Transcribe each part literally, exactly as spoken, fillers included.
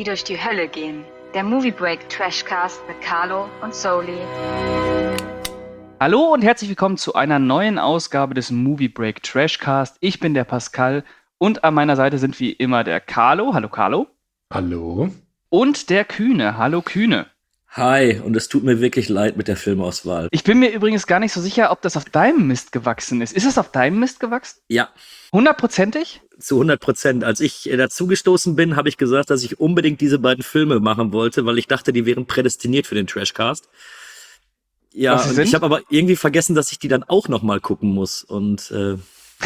die durch die Hölle gehen. Der Movie Break Trashcast mit Carlo und Soli. Hallo und herzlich willkommen zu einer neuen Ausgabe des Movie Break Trashcast. Ich bin der Pascal und an meiner Seite sind wie immer der Carlo. Hallo Carlo. Hallo. Und der Kühne. Hallo Kühne. Hi, und es tut mir wirklich leid mit der Filmauswahl. Ich bin mir übrigens gar nicht so sicher, ob das auf deinem Mist gewachsen ist. Ist es auf deinem Mist gewachsen? Ja. Hundertprozentig? Zu hundert Prozent. Als ich äh, dazugestoßen bin, habe ich gesagt, dass ich unbedingt diese beiden Filme machen wollte, weil ich dachte, die wären prädestiniert für den Trashcast. Ja, und ich habe aber irgendwie vergessen, dass ich die dann auch noch mal gucken muss. Und äh,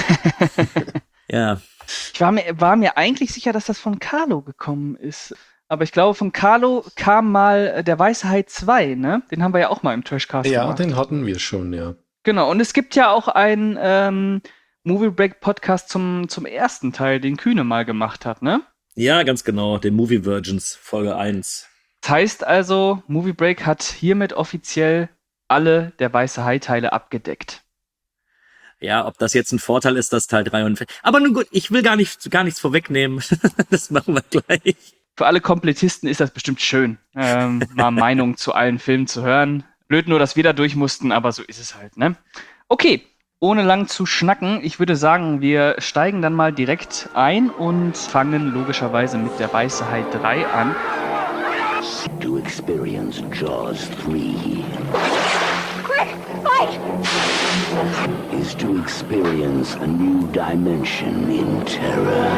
ja. Ich war mir, war mir eigentlich sicher, dass das von Carlo gekommen ist. Aber ich glaube, von Carlo kam mal der Weiße Hai zwei, ne? Den haben wir ja auch mal im Trashcast Ja, gemacht. den hatten wir schon, ja. Genau, und es gibt ja auch einen ähm, Movie Break Podcast zum, zum ersten Teil, den Kühne mal gemacht hat, ne? Ja, ganz genau, den Movie Virgins, Folge eins. Das heißt also, Movie Break hat hiermit offiziell alle der Weiße Hai-Teile abgedeckt. Ja, ob das jetzt ein Vorteil ist, dass Teil drei und vier. Aber nun gut, ich will gar, nicht, gar nichts vorwegnehmen. Das machen wir gleich. Für alle Komplettisten ist das bestimmt schön, ähm, mal Meinungen zu allen Filmen zu hören. Blöd nur, dass wir da durch mussten, aber so ist es halt, ne? Okay, ohne lang zu schnacken, ich würde sagen, wir steigen dann mal direkt ein und fangen logischerweise mit der Weiße Hai drei an. To experience Jaws three Quick, fight! is to experience a new dimension in terror.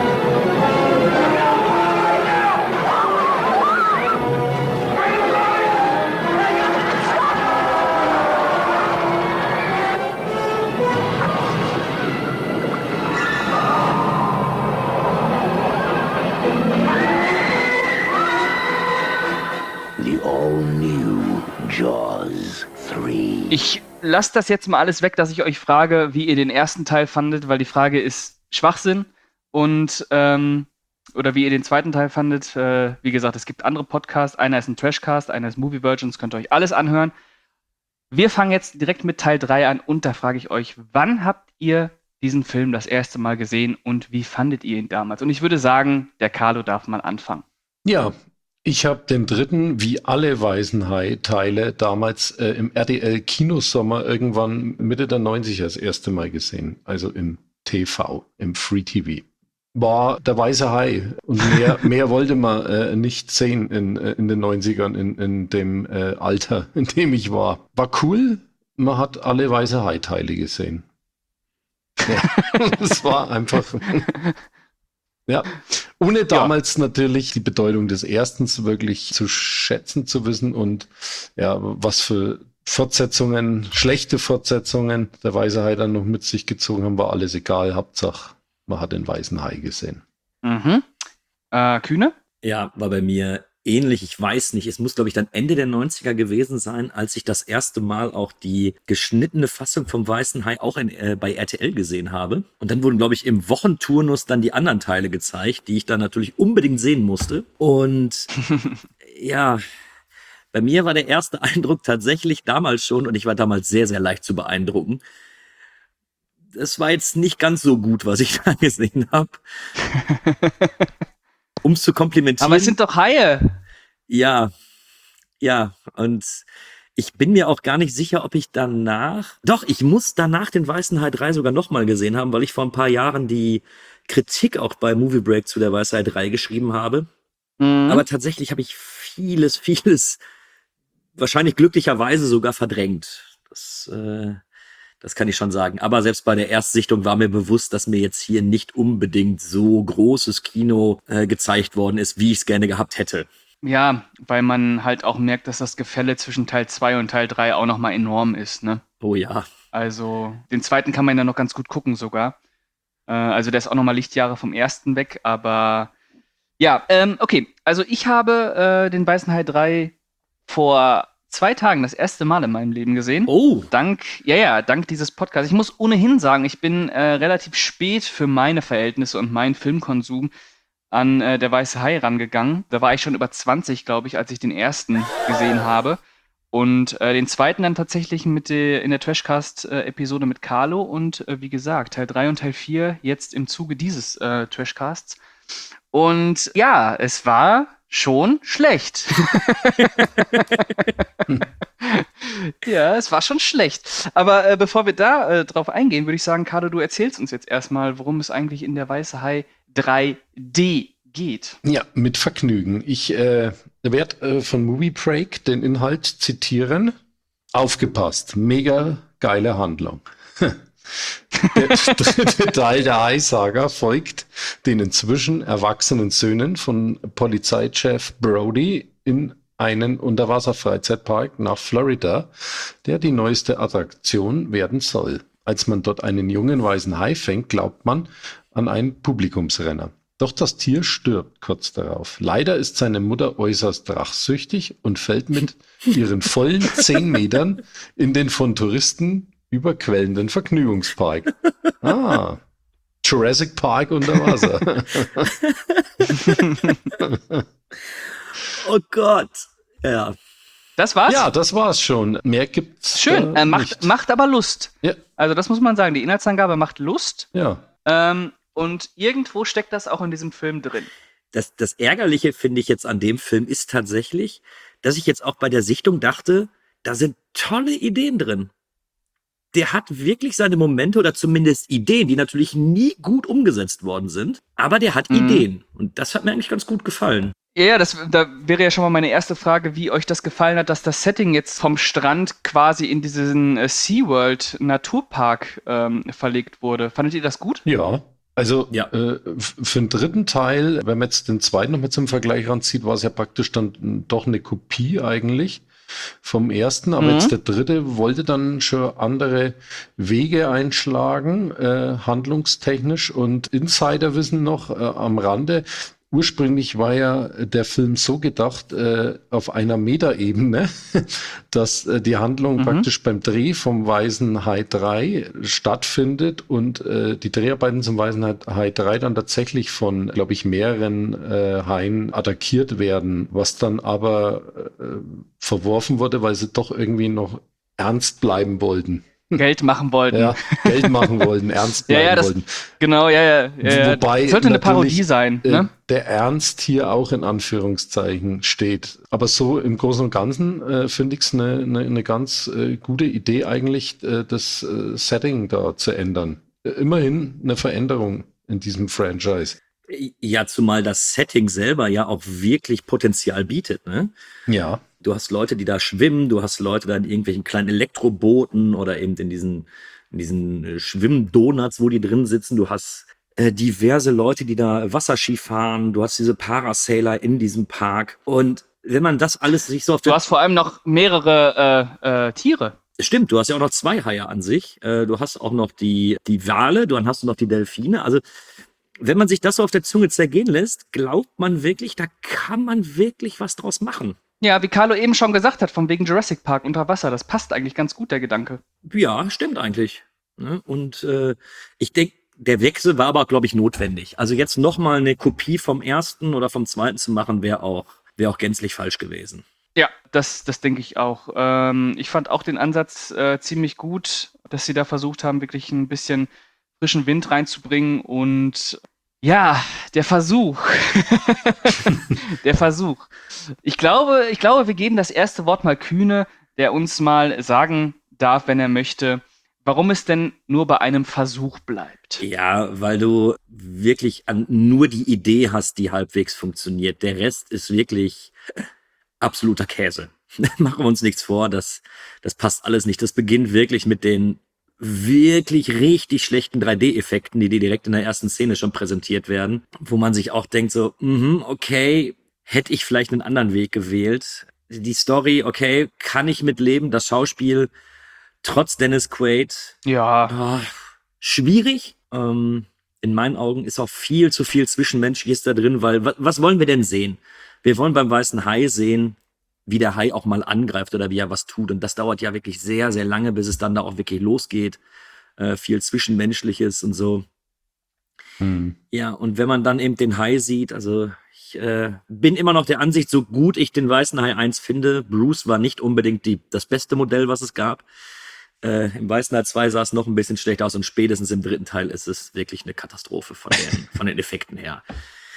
The all-new Jaws three. Ich lasse das jetzt mal alles weg, dass ich euch frage, wie ihr den ersten Teil fandet, weil die Frage ist Schwachsinn und ähm, oder wie ihr den zweiten Teil fandet. Äh, wie gesagt, es gibt andere Podcasts. Einer ist ein Trashcast, einer ist Movie Virgins, könnt ihr euch alles anhören. Wir fangen jetzt direkt mit Teil drei an und da frage ich euch, wann habt ihr diesen Film das erste Mal gesehen und wie fandet ihr ihn damals? Und ich würde sagen, der Carlo darf mal anfangen. Ja, ich habe den dritten, wie alle Weißen Hai-Teile, damals äh, im R T L-Kinosommer irgendwann Mitte der neunziger das erste Mal gesehen. Also im T V, im Free T V. War der Weiße Hai. Und mehr, mehr wollte man äh, nicht sehen in, äh, in den neunzigern, in, in dem äh, Alter, in dem ich war. War cool, man hat alle Weiße Hai-Teile gesehen. Ja, das war einfach... Ja, ohne damals ja. natürlich die Bedeutung des Erstens wirklich zu schätzen zu wissen und ja, was für Fortsetzungen, schlechte Fortsetzungen der Weiße Hai dann noch mit sich gezogen haben, war alles egal. Hauptsache, man hat den Weißen Hai gesehen. Mhm. Äh, Kühne? Ja, war bei mir ähnlich. Ich weiß nicht, es muss, glaube ich, dann Ende der neunziger gewesen sein, als ich das erste Mal auch die geschnittene Fassung vom Weißen Hai auch in, äh, bei R T L gesehen habe. Und dann wurden, glaube ich, im Wochenturnus dann die anderen Teile gezeigt, die ich dann natürlich unbedingt sehen musste. Und ja, bei mir war der erste Eindruck tatsächlich damals schon, und ich war damals sehr, sehr leicht zu beeindrucken. Es war jetzt nicht ganz so gut, was ich da gesehen habe. Um es zu komplimentieren. Aber es sind doch Haie. Ja, ja. Und ich bin mir auch gar nicht sicher, ob ich danach... Doch, ich muss danach den Weißen Hai drei sogar nochmal gesehen haben, weil ich vor ein paar Jahren die Kritik auch bei Movie Break zu der Weiße Hai drei geschrieben habe. Mhm. Aber tatsächlich habe ich vieles, vieles wahrscheinlich glücklicherweise sogar verdrängt. Das... Äh Das kann ich schon sagen. Aber selbst bei der Erstsichtung war mir bewusst, dass mir jetzt hier nicht unbedingt so großes Kino äh, gezeigt worden ist, wie ich es gerne gehabt hätte. Ja, weil man halt auch merkt, dass das Gefälle zwischen Teil zwei und Teil drei auch nochmal enorm ist, ne? Oh ja. Also, den zweiten kann man ja noch ganz gut gucken sogar. Äh, also, der ist auch nochmal Lichtjahre vom ersten weg, aber ja, ähm, okay. Also, ich habe äh, den Weißen Hai drei vor zwei Tagen das erste Mal in meinem Leben gesehen. Oh. Dank, ja, ja, dank dieses Podcasts. Ich muss ohnehin sagen, ich bin äh, relativ spät für meine Verhältnisse und meinen Filmkonsum an äh, der Weiße Hai rangegangen. Da war ich schon über zwanzig, glaube ich, als ich den ersten gesehen habe. Und äh, den zweiten dann tatsächlich mit der, in der Trashcast-Episode mit Carlo. Und äh, wie gesagt, Teil drei und Teil vier jetzt im Zuge dieses äh, Trashcasts. Und ja, es war schon schlecht. Ja, es war schon schlecht. Aber äh, bevor wir da äh, drauf eingehen, würde ich sagen, Carlo, du erzählst uns jetzt erstmal, worum es eigentlich in der Weiße Hai drei D geht. Ja, mit Vergnügen. Ich äh, werde äh, von Movie Break den Inhalt zitieren. Aufgepasst, mega geile Handlung. Der dritte Teil der Hai-Saga folgt den inzwischen erwachsenen Söhnen von Polizeichef Brody in einen Unterwasserfreizeitpark nach Florida, der die neueste Attraktion werden soll. Als man dort einen jungen weißen Hai fängt, glaubt man an einen Publikumsrenner. Doch das Tier stirbt kurz darauf. Leider ist seine Mutter äußerst rachsüchtig und fällt mit ihren vollen zehn Metern in den von Touristen überquellenden Vergnügungspark. Ah, Jurassic Park unter Wasser. Oh Gott. Ja. Das war's? Ja, das war's schon. Mehr gibt's Schön. äh, Äh, macht, nicht. macht aber Lust. Ja. Also das muss man sagen. Die Inhaltsangabe macht Lust. Ja. Ähm, und irgendwo steckt das auch in diesem Film drin. Das, das Ärgerliche, finde ich jetzt an dem Film, ist tatsächlich, dass ich jetzt auch bei der Sichtung dachte, da sind tolle Ideen drin. Der hat wirklich seine Momente oder zumindest Ideen, die natürlich nie gut umgesetzt worden sind, aber der hat Mhm. Ideen. Und das hat mir eigentlich ganz gut gefallen. Ja, ja, das da wäre ja schon mal meine erste Frage, wie euch das gefallen hat, dass das Setting jetzt vom Strand quasi in diesen äh, SeaWorld Naturpark ähm, verlegt wurde. Fandet ihr das gut? Ja. Also Ja. äh, f- für den dritten Teil, wenn man jetzt den zweiten noch mit zum Vergleich ranzieht, war es ja praktisch dann m, doch eine Kopie eigentlich vom ersten. Aber Mhm. jetzt der dritte wollte dann schon andere Wege einschlagen, äh, handlungstechnisch. Und Insiderwissen noch äh, am Rande. Ursprünglich war ja der Film so gedacht, äh, auf einer Metaebene, dass äh, die Handlung Mhm. praktisch beim Dreh vom Weißen Hai drei stattfindet und äh, die Dreharbeiten zum Weißen Hai drei dann tatsächlich von, glaube ich, mehreren äh, Haien attackiert werden, was dann aber äh, verworfen wurde, weil sie doch irgendwie noch ernst bleiben wollten. Geld machen wollten. Ja, Geld machen wollten, ernst Ja, bleiben ja, das- wollten. Genau, ja, ja. ja, ja. Wobei Sollte eine natürlich, Parodie sein, Äh, ne? der Ernst hier auch in Anführungszeichen steht. Aber so im Großen und Ganzen äh, finde ich es eine ne, ne ganz äh, gute Idee eigentlich, äh, das äh, Setting da zu ändern. Äh, immerhin eine Veränderung in diesem Franchise. Ja, zumal das Setting selber ja auch wirklich Potenzial bietet, ne? Ja. Du hast Leute, die da schwimmen, du hast Leute da in irgendwelchen kleinen Elektrobooten oder eben in diesen, in diesen äh, Schwimmdonuts, wo die drin sitzen. Du hast äh, diverse Leute, die da Wasserski fahren. Du hast diese Parasailer in diesem Park. Und wenn man das alles sich so auf Du der... hast vor allem noch mehrere äh, äh, Tiere. Stimmt, du hast ja auch noch zwei Haie an sich. Äh, du hast auch noch die, die Wale, dann hast du noch die Delfine. Also wenn man sich das so auf der Zunge zergehen lässt, glaubt man wirklich, da kann man wirklich was draus machen. Ja, wie Carlo eben schon gesagt hat, von wegen Jurassic Park unter Wasser. Das passt eigentlich ganz gut, der Gedanke. Ja, stimmt eigentlich. Ne? Und äh, ich denke, der Wechsel war aber, glaube ich, notwendig. Also jetzt nochmal eine Kopie vom ersten oder vom zweiten zu machen, wäre auch, wäre auch gänzlich falsch gewesen. Ja, das, das denke ich auch. Ähm, ich fand auch den Ansatz äh, ziemlich gut, dass sie da versucht haben, wirklich ein bisschen frischen Wind reinzubringen und ja, der Versuch. Der Versuch. Ich glaube, ich glaube, wir geben das erste Wort mal Kühne, der uns mal sagen darf, wenn er möchte, warum es denn nur bei einem Versuch bleibt. Ja, weil du wirklich an nur die Idee hast, die halbwegs funktioniert. Der Rest ist wirklich absoluter Käse. Machen wir uns nichts vor, das, das passt alles nicht. Das beginnt wirklich mit den wirklich richtig schlechten drei D-Effekten, die dir direkt in der ersten Szene schon präsentiert werden, wo man sich auch denkt so, mhm, okay, hätte ich vielleicht einen anderen Weg gewählt. Die Story, okay, kann ich mitleben. Das Schauspiel, trotz Dennis Quaid, Ja, ah, schwierig. Ähm, in meinen Augen ist auch viel zu viel Zwischenmenschliches da drin, weil wa- was wollen wir denn sehen? Wir wollen beim Weißen Hai sehen, wie der Hai auch mal angreift oder wie er was tut. Und das dauert ja wirklich sehr, sehr lange, bis es dann da auch wirklich losgeht. Äh, viel Zwischenmenschliches und so. Hm. Ja, und wenn man dann eben den Hai sieht, also ich äh, bin immer noch der Ansicht, so gut ich den Weißen Hai eins finde, Bruce war nicht unbedingt die, das beste Modell, was es gab. Äh, Im Weißen Hai zwei sah es noch ein bisschen schlecht aus und spätestens im dritten Teil ist es wirklich eine Katastrophe von den, von den Effekten her.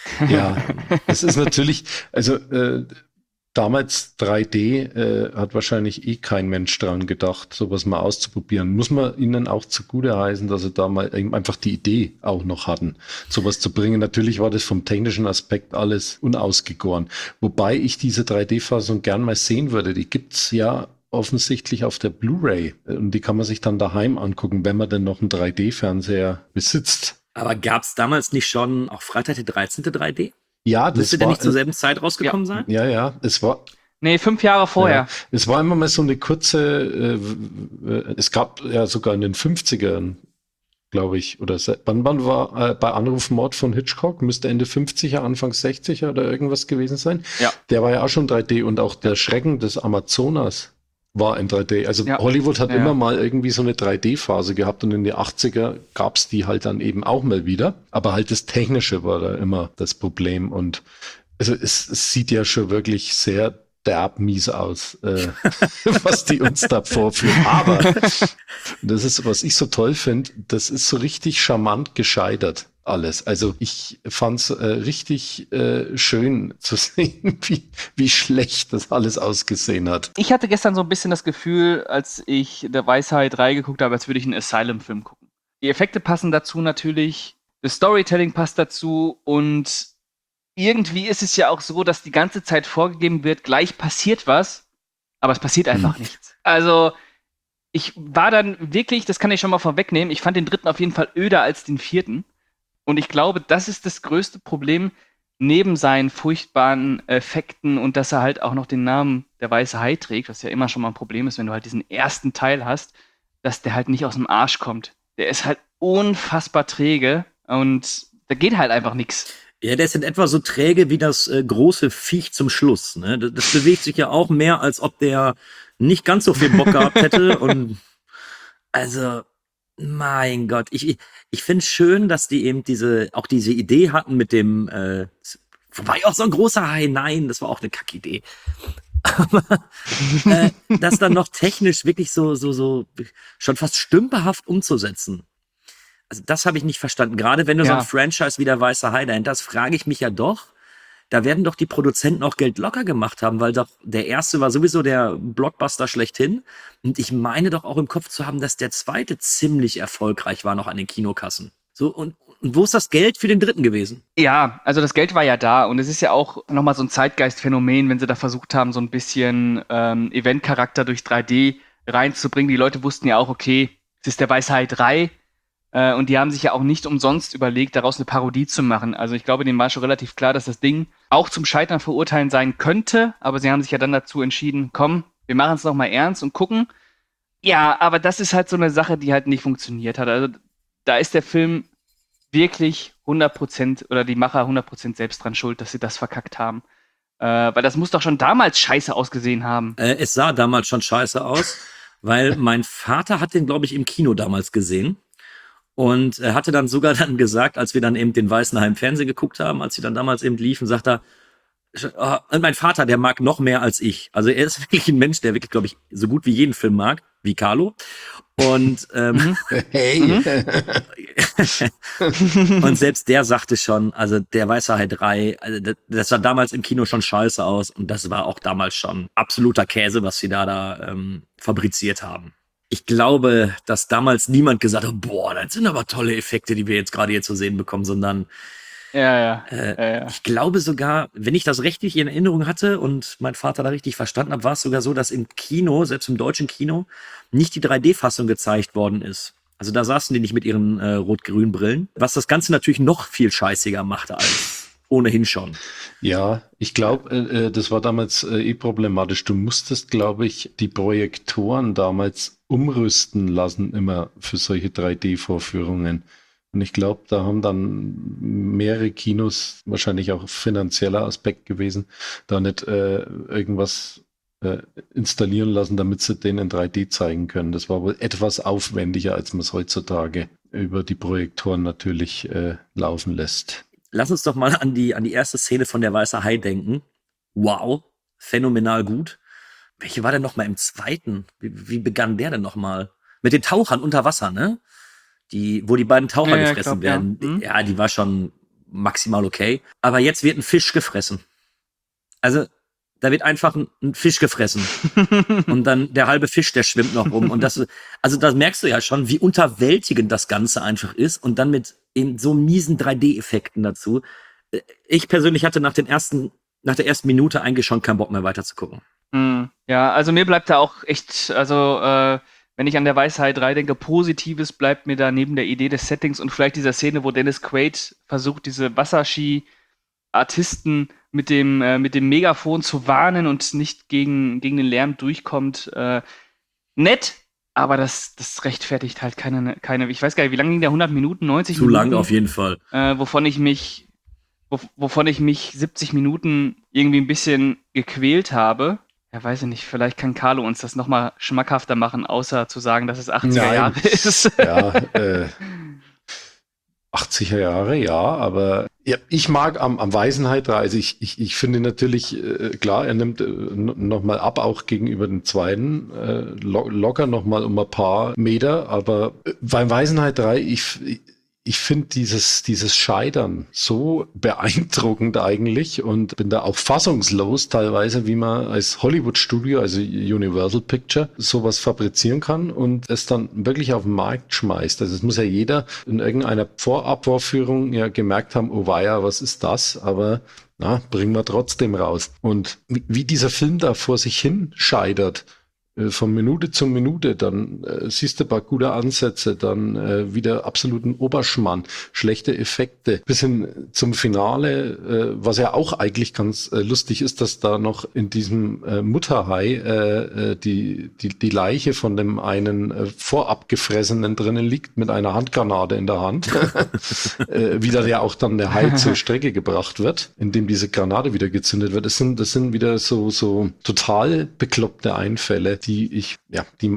Ja, es ist natürlich, also äh, damals drei D äh, hat wahrscheinlich eh kein Mensch dran gedacht, sowas mal auszuprobieren. Muss man ihnen auch zugute heißen, dass sie da mal eben einfach die Idee auch noch hatten, sowas zu bringen. Natürlich war das vom technischen Aspekt alles unausgegoren. Wobei ich diese drei D-Fassung gern mal sehen würde. Die gibt's ja offensichtlich auf der Blu-ray und die kann man sich dann daheim angucken, wenn man denn noch einen drei D-Fernseher besitzt. Aber gab's damals nicht schon auch Freitag der dreizehnte drei D? Ja, das Müsste war, der nicht zur selben Zeit rausgekommen sein? Ja, ja, es war, Nee, fünf Jahre vorher. ja, es war immer mal so eine kurze, äh, äh, es gab ja sogar in den fünfzigern, glaube ich, oder se- wann, wann war äh, bei Anrufmord von Hitchcock, müsste Ende fünfziger, Anfang sechziger oder irgendwas gewesen sein. Ja. Der war ja auch schon drei D und auch der Schrecken des Amazonas war in drei D. Also Ja. Hollywood hat Ja, immer ja. mal irgendwie so eine drei D-Phase gehabt und in den achtziger gab's die halt dann eben auch mal wieder. Aber halt das Technische war da immer das Problem und also es, es sieht ja schon wirklich sehr derb mies aus, äh, was die uns da vorführen. Aber das ist, was ich so toll finde, das ist so richtig charmant gescheitert alles. Also ich fand's äh, richtig äh, schön zu sehen, wie, wie schlecht das alles ausgesehen hat. Ich hatte gestern so ein bisschen das Gefühl, als ich der Weisheit drei geguckt habe, als würde ich einen Asylum-Film gucken. Die Effekte passen dazu natürlich, das Storytelling passt dazu und irgendwie ist es ja auch so, dass die ganze Zeit vorgegeben wird, gleich passiert was, aber es passiert einfach nichts. Also ich war dann wirklich, das kann ich schon mal vorwegnehmen, ich fand den dritten auf jeden Fall öder als den vierten. Und ich glaube, das ist das größte Problem, neben seinen furchtbaren Effekten und dass er halt auch noch den Namen der Weiße Hai trägt, was ja immer schon mal ein Problem ist, wenn du halt diesen ersten Teil hast, dass der halt nicht aus dem Arsch kommt. Der ist halt unfassbar träge und da geht halt einfach nichts. Ja, der ist in etwa so träge wie das äh, große Viech zum Schluss. Ne? Das, das bewegt sich ja auch mehr, als ob der nicht ganz so viel Bock gehabt hätte. Und also, mein Gott, ich, ich, ich finde es schön, dass die eben diese, auch diese Idee hatten mit dem, äh, wobei auch so ein großer Hai, nein, das war auch eine Kackidee. Aber äh, das dann noch technisch wirklich so, so, so schon fast stümperhaft umzusetzen. Also das habe ich nicht verstanden. Gerade wenn du so Ja. ein Franchise wie der Weiße Hai dahinter hast, frage ich mich ja doch, da werden doch die Produzenten auch Geld locker gemacht haben, weil doch der erste war sowieso der Blockbuster schlechthin. Und ich meine doch auch im Kopf zu haben, dass der zweite ziemlich erfolgreich war noch an den Kinokassen. So, und, und wo ist das Geld für den dritten gewesen? Ja, also das Geld war ja da und es ist ja auch nochmal so ein Zeitgeistphänomen, wenn sie da versucht haben, so ein bisschen ähm, Eventcharakter durch drei D reinzubringen. Die Leute wussten ja auch, okay, es ist der Weiße Hai drei äh, und die haben sich ja auch nicht umsonst überlegt, daraus eine Parodie zu machen. Also ich glaube, denen war schon relativ klar, dass das Ding auch zum Scheitern verurteilen sein könnte, aber sie haben sich ja dann dazu entschieden, komm, wir machen es nochmal ernst und gucken. Ja, aber das ist halt so eine Sache, die halt nicht funktioniert hat. Also da ist der Film wirklich hundert Prozent oder die Macher hundert Prozent selbst dran schuld, dass sie das verkackt haben. Äh, weil das muss doch schon damals scheiße ausgesehen haben. Äh, es sah damals schon scheiße aus, weil mein Vater hat den, glaube ich, im Kino damals gesehen. Und er hatte dann sogar dann gesagt, als wir dann eben den Weißen Hai im Fernsehen geguckt haben, als sie dann damals eben liefen, sagt er, oh, und mein Vater, der mag noch mehr als ich. Also er ist wirklich ein Mensch, der wirklich, glaube ich, so gut wie jeden Film mag, wie Carlo. Und ähm, Hey! und selbst der sagte schon, also der Weiße Hai drei, also das, das sah damals im Kino schon scheiße aus und das war auch damals schon absoluter Käse, was sie da da ähm, fabriziert haben. Ich glaube, dass damals niemand gesagt hat, boah, das sind aber tolle Effekte, die wir jetzt gerade hier zu sehen bekommen, sondern Ja, ja. äh, ja, ja. ich glaube sogar, wenn ich das richtig in Erinnerung hatte und mein Vater da richtig verstanden hat, war es sogar so, dass im Kino, selbst im deutschen Kino, nicht die drei D-Fassung gezeigt worden ist. Also da saßen die nicht mit ihren äh, rot-grünen Brillen, was das Ganze natürlich noch viel scheißiger machte als ohnehin schon. Ja, ich glaube, äh, das war damals äh, eh problematisch. Du musstest, glaube ich, die Projektoren damals umrüsten lassen, immer für solche drei D-Vorführungen. Und ich glaube, da haben dann mehrere Kinos, wahrscheinlich auch finanzieller Aspekt gewesen, da nicht äh, irgendwas äh, installieren lassen, damit sie den in drei D zeigen können. Das war wohl etwas aufwendiger, als man es heutzutage über die Projektoren natürlich äh, laufen lässt. Lass uns doch mal an die, an die erste Szene von der Weiße Hai denken. Wow, phänomenal gut. Welche war denn noch mal im zweiten? Wie, wie begann der denn noch mal? Mit den Tauchern unter Wasser, ne? Die, wo die beiden Taucher Ja, ja, gefressen glaub, ja. werden. Mhm. Ja, die war schon maximal okay. Aber jetzt wird ein Fisch gefressen. Also, da wird einfach ein, ein Fisch gefressen. Und dann der halbe Fisch, der schwimmt noch rum. Und das, also da merkst du ja schon, wie unterwältigend das Ganze einfach ist. Und dann mit eben so miesen drei D-Effekten dazu. Ich persönlich hatte nach den ersten, nach der ersten Minute eigentlich schon keinen Bock mehr weiter zu gucken. Hm, ja, also mir bleibt da auch echt, also äh, wenn ich an der Weisheit drei denke, Positives bleibt mir da neben der Idee des Settings und vielleicht dieser Szene, wo Dennis Quaid versucht, diese Wasserski-Artisten mit dem, äh, mit dem Megafon zu warnen und nicht gegen, gegen den Lärm durchkommt. Äh, nett, aber das, das rechtfertigt halt keine, keine, ich weiß gar nicht, wie lange ging der, hundert Minuten, neunzig Zu Minuten? lang auf jeden Fall. Äh, wovon ich mich, wo, wovon ich mich siebzig Minuten irgendwie ein bisschen gequält habe. Ja, weiß ich nicht, vielleicht kann Carlo uns das nochmal schmackhafter machen, außer zu sagen, dass es achtziger Nein. Jahre ist. Ja, äh, achtziger Jahre, ja, aber ja, ich mag am, am Weisenheit drei, also ich, ich, ich finde natürlich, äh, klar, er nimmt äh, nochmal ab, auch gegenüber dem zweiten, äh, lo locker nochmal um ein paar Meter, aber äh, beim Weisenheit drei, ich, ich finde dieses, dieses Scheitern so beeindruckend eigentlich und bin da auch fassungslos teilweise, wie man als Hollywood-Studio, also Universal Picture, sowas fabrizieren kann und es dann wirklich auf den Markt schmeißt. Also es muss ja jeder in irgendeiner Vorabvorführung ja gemerkt haben, oh weia, was ist das? Aber na, bringen wir trotzdem raus. Und wie, wie dieser Film da vor sich hin scheitert, von Minute zu Minute, dann äh, siehst du ein paar gute Ansätze, dann äh, wieder absoluten Oberschmann, schlechte Effekte, bis hin zum Finale, äh, was ja auch eigentlich ganz äh, lustig ist, dass da noch in diesem äh, Mutterhai äh, die, die, die Leiche von dem einen äh, vorab gefressenen drinnen liegt, mit einer Handgranate in der Hand, äh, wie da ja auch dann der Hai zur Strecke gebracht wird, indem diese Granate wieder gezündet wird. Das sind, das sind wieder so, so total bekloppte Einfälle, die ich, ja, die,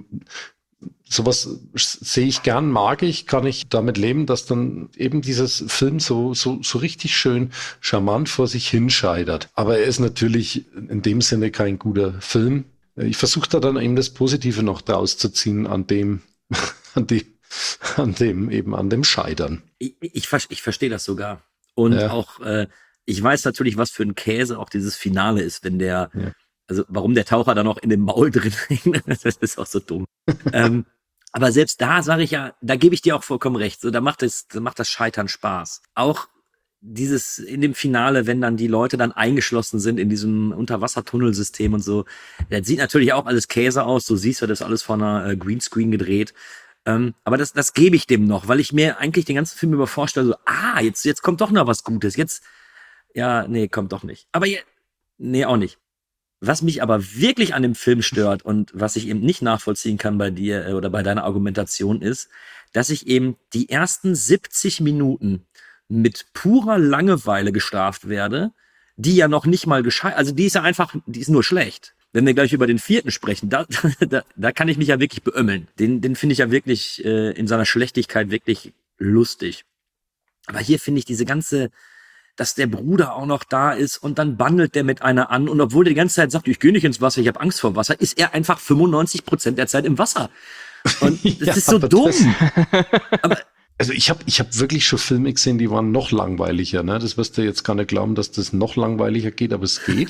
sowas sehe ich gern, mag ich, kann ich damit leben, dass dann eben dieses Film so, so, so richtig schön charmant vor sich hinscheitert. Aber er ist natürlich in dem Sinne kein guter Film. Ich versuche da dann eben das Positive noch draus zu ziehen an dem, an dem, an dem, eben an dem Scheitern. Ich, ich, ich verstehe das sogar. Und Ja. auch, äh, ich weiß natürlich, was für ein Käse auch dieses Finale ist, wenn der, Ja. also warum der Taucher da noch in dem Maul drin hängt, das ist auch so dumm. ähm, aber selbst da sage ich ja, da gebe ich dir auch vollkommen recht. So, da macht es, da macht das Scheitern Spaß. Auch dieses in dem Finale, wenn dann die Leute dann eingeschlossen sind in diesem Unterwassertunnelsystem und so, das sieht natürlich auch alles Käse aus. Du siehst ja, das ist alles von einer äh, Greenscreen gedreht. Ähm, aber das, das gebe ich dem noch, weil ich mir eigentlich den ganzen Film über vorstelle, so, ah, jetzt, jetzt kommt doch noch was Gutes. Jetzt, ja, nee, kommt doch nicht. Aber je, nee, auch nicht. Was mich aber wirklich an dem Film stört und was ich eben nicht nachvollziehen kann bei dir äh, oder bei deiner Argumentation ist, dass ich eben die ersten siebzig Minuten mit purer Langeweile gestraft werde, die ja noch nicht mal gescheit, also die ist ja einfach, die ist nur schlecht. Wenn wir gleich über den vierten sprechen, da, da, da kann ich mich ja wirklich beömmeln. Den, den finde ich ja wirklich äh, in seiner Schlechtigkeit wirklich lustig. Aber hier finde ich diese ganze, dass der Bruder auch noch da ist und dann bandelt der mit einer an und obwohl der die ganze Zeit sagt, ich gehe nicht ins Wasser, ich habe Angst vor Wasser, ist er einfach fünfundneunzig Prozent der Zeit im Wasser. Und das Ja, ist so aber dumm. das- Aber Also ich habe ich hab wirklich schon Filme gesehen, die waren noch langweiliger. Ne? Das wirst du jetzt gar nicht glauben, dass das noch langweiliger geht, aber es geht.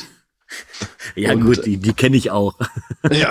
ja Und- gut, die, die kenne ich auch. Ja.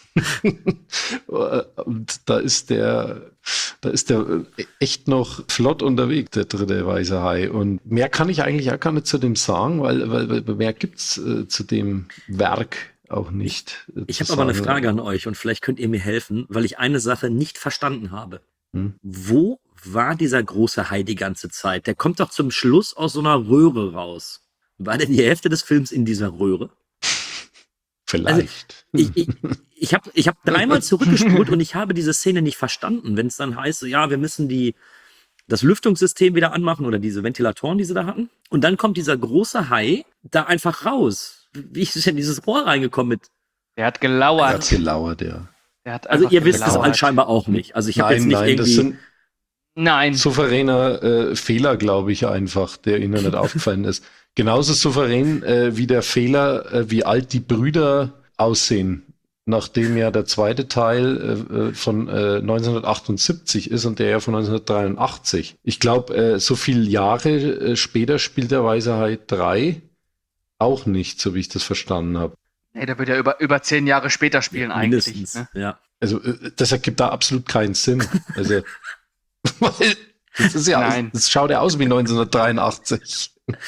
Und da ist der, da ist der echt noch flott unterwegs, der dritte weiße Hai. Und mehr kann ich eigentlich auch gar nicht zu dem sagen, weil, weil, weil mehr gibt's äh, zu dem Werk auch nicht. äh, Ich zu habe aber eine sagen. Frage an euch und vielleicht könnt ihr mir helfen, weil ich eine Sache nicht verstanden habe. Hm? Wo war dieser große Hai die ganze Zeit? Der kommt doch zum Schluss aus so einer Röhre raus. War denn die Hälfte des Films in dieser Röhre? Vielleicht. Ich, ich, ich habe ich hab dreimal zurückgespult und ich habe diese Szene nicht verstanden, wenn es dann heißt, so, ja, wir müssen die, das Lüftungssystem wieder anmachen oder diese Ventilatoren, die sie da hatten. Und dann kommt dieser große Hai da einfach raus. Wie ist denn dieses Rohr reingekommen mit? Der hat Er gelauert. hat gelauert, ja. Der hat Also einfach ihr wisst es gelauert. anscheinend auch nicht. Also ich habe jetzt nicht nein, das irgendwie... sind Nein. souveräner äh, Fehler, glaube ich, einfach, der ihnen nicht aufgefallen ist. Genauso souverän äh, wie der Fehler, äh, wie alt die Brüder aussehen nachdem ja der zweite Teil äh, von äh, neunzehnhundertachtundsiebzig ist und der ja von neunzehnhundertdreiundachtzig. Ich glaube, äh, so viele Jahre äh, später spielt der Weiße Hai drei auch nicht, so wie ich das verstanden habe. Nee, der wird ja über, über zehn Jahre später spielen eigentlich. Mindestens, Ne? ja. Also äh, das ergibt da absolut keinen Sinn. Also weil das ist ja Nein. das schaut ja aus wie neunzehnhundertdreiundachtzig.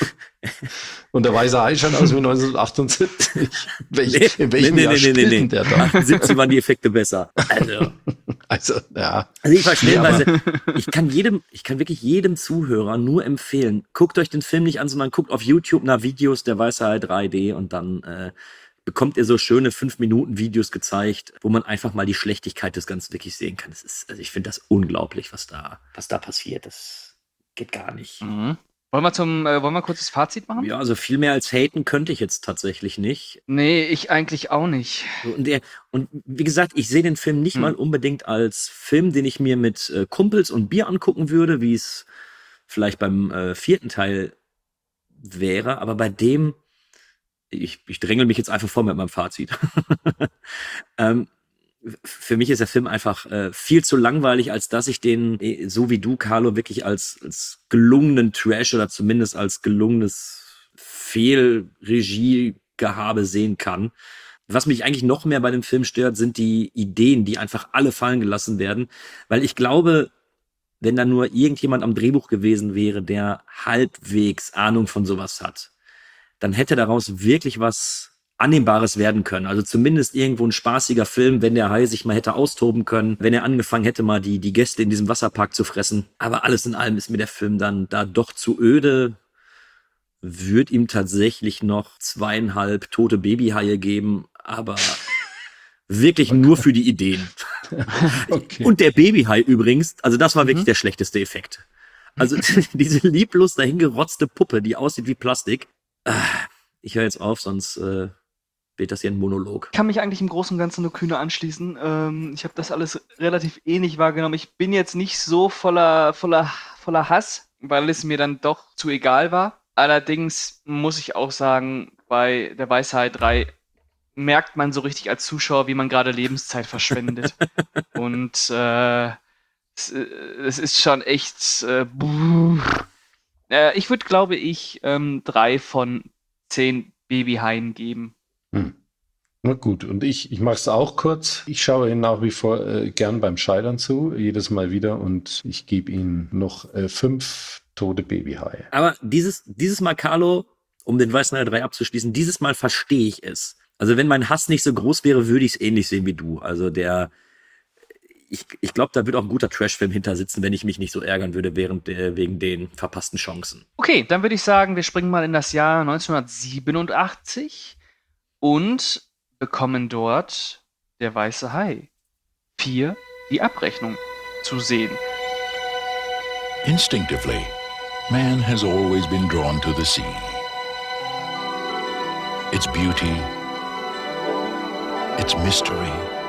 Und der Weiße Hai schaut aus wie neunzehnhundertachtundsiebzig. Welch, in welchem Jahr spielt denn der da? achtundsiebzig waren die Effekte besser. Also, Also, ja. also ich verstehe, Nee, aber- weil ich kann jedem, ich kann wirklich jedem Zuhörer nur empfehlen, guckt euch den Film nicht an, sondern guckt auf YouTube nach Videos der Weiße Hai drei D und dann äh, bekommt ihr so schöne fünf Minuten Videos gezeigt, wo man einfach mal die Schlechtigkeit des Ganzen wirklich sehen kann. Das ist, also ich finde das unglaublich, was da, was da passiert. Das geht gar nicht. Mhm. Wollen wir zum, äh, wollen wir kurz das Fazit machen? Ja, also viel mehr als haten könnte ich jetzt tatsächlich nicht. Nee, ich eigentlich auch nicht. So, Und, der, und wie gesagt, ich sehe den Film nicht Hm. mal unbedingt als Film, den ich mir mit äh, Kumpels und Bier angucken würde, wie es vielleicht beim äh, vierten Teil wäre. Aber bei dem, ich, ich drängel mich jetzt einfach vor mit meinem Fazit. ähm, f- für mich ist der Film einfach äh, viel zu langweilig, als dass ich den, eh, so wie du, Carlo, wirklich als, als gelungenen Trash oder zumindest als gelungenes Fehlregiegehabe sehen kann. Was mich eigentlich noch mehr bei dem Film stört, sind die Ideen, die einfach alle fallen gelassen werden. Weil ich glaube, wenn da nur irgendjemand am Drehbuch gewesen wäre, der halbwegs Ahnung von sowas hat, dann hätte daraus wirklich was Annehmbares werden können. Also zumindest irgendwo ein spaßiger Film, wenn der Hai sich mal hätte austoben können, wenn er angefangen hätte, mal die, die Gäste in diesem Wasserpark zu fressen. Aber alles in allem ist mir der Film dann da doch zu öde. Würde ihm tatsächlich noch zweieinhalb tote Babyhaie geben, aber wirklich nur für die Ideen. Okay. Und der Babyhai übrigens, also das war Mhm. wirklich der schlechteste Effekt. Also diese lieblos dahingerotzte Puppe, die aussieht wie Plastik. Ah, Ich höre jetzt auf, sonst äh, wird das hier ein Monolog. Ich kann mich eigentlich im Großen und Ganzen nur Kühne anschließen. Ähm, ich habe das alles relativ ähnlich wahrgenommen. Ich bin jetzt nicht so voller, voller, voller Hass, weil es mir dann doch zu egal war. Allerdings muss ich auch sagen, bei der Weiße Hai drei merkt man so richtig als Zuschauer, wie man gerade Lebenszeit verschwendet. Und äh, es, äh, es ist schon echt. Äh, buh. äh, ich würde, glaube ich, ähm, drei von zehn Babyhaien geben. Hm. Na gut, und ich, ich mache es auch kurz. Ich schaue ihn nach wie vor äh, gern beim Scheitern zu, jedes Mal wieder, und ich gebe ihm noch äh, fünf tote Babyhaie. Aber dieses, dieses Mal, Carlo, um den Weißen Hai drei abzuschließen, dieses Mal verstehe ich es. Also wenn mein Hass nicht so groß wäre, würde ich es ähnlich sehen wie du. Also der, ich, ich glaube, da wird auch ein guter Trashfilm hinter sitzen, wenn ich mich nicht so ärgern würde während der, wegen den verpassten Chancen. Okay, dann würde ich sagen, wir springen mal in das Jahr neunzehnhundertsiebenundachtzig und bekommen dort der Weiße Hai vier, die Abrechnung, zu sehen. Instinctively, man has always been drawn to the sea. Its beauty, its mystery,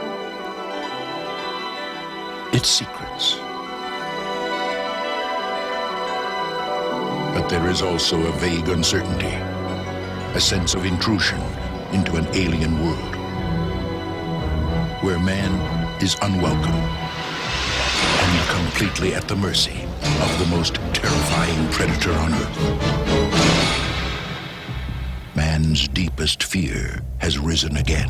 its secrets. But there is also a vague uncertainty, a sense of intrusion into an alien world, where man is unwelcome and completely at the mercy of the most terrifying predator on Earth. Man's deepest fear has risen again.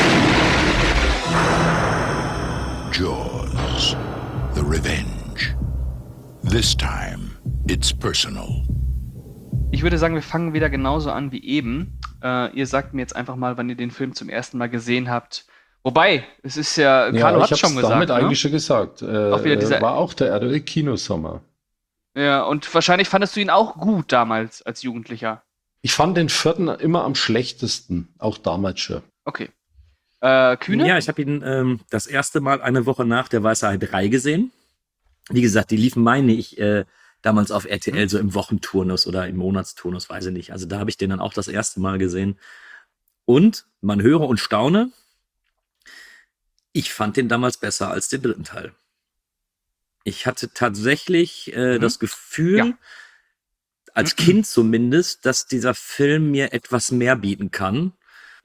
Jaws, the revenge. This time, it's personal. Ich würde sagen, wir fangen wieder genauso an wie eben. Äh, ihr sagt mir jetzt einfach mal, wann ihr den Film zum ersten Mal gesehen habt. Wobei, es ist ja, Carlo hat ich es schon hab's gesagt. damit ne? eigentlich schon gesagt. Äh, Auch wieder dieser- war auch der R T L-Kinosommer. Ja, und wahrscheinlich fandest du ihn auch gut damals als Jugendlicher. Ich fand den vierten immer am schlechtesten, auch damals schon. Okay. Äh, Kühne? Ja, ich habe ihn ähm, das erste Mal eine Woche nach der Weiße Hai drei gesehen. Wie gesagt, die liefen, meine ich, äh, damals auf R T L so im Wochenturnus oder im Monatsturnus, weiß ich nicht. Also da habe ich den dann auch das erste Mal gesehen. Und man höre und staune, ich fand den damals besser als den dritten Teil. Ich hatte tatsächlich äh, Mhm. das Gefühl, Ja. als Kind zumindest, dass dieser Film mir etwas mehr bieten kann.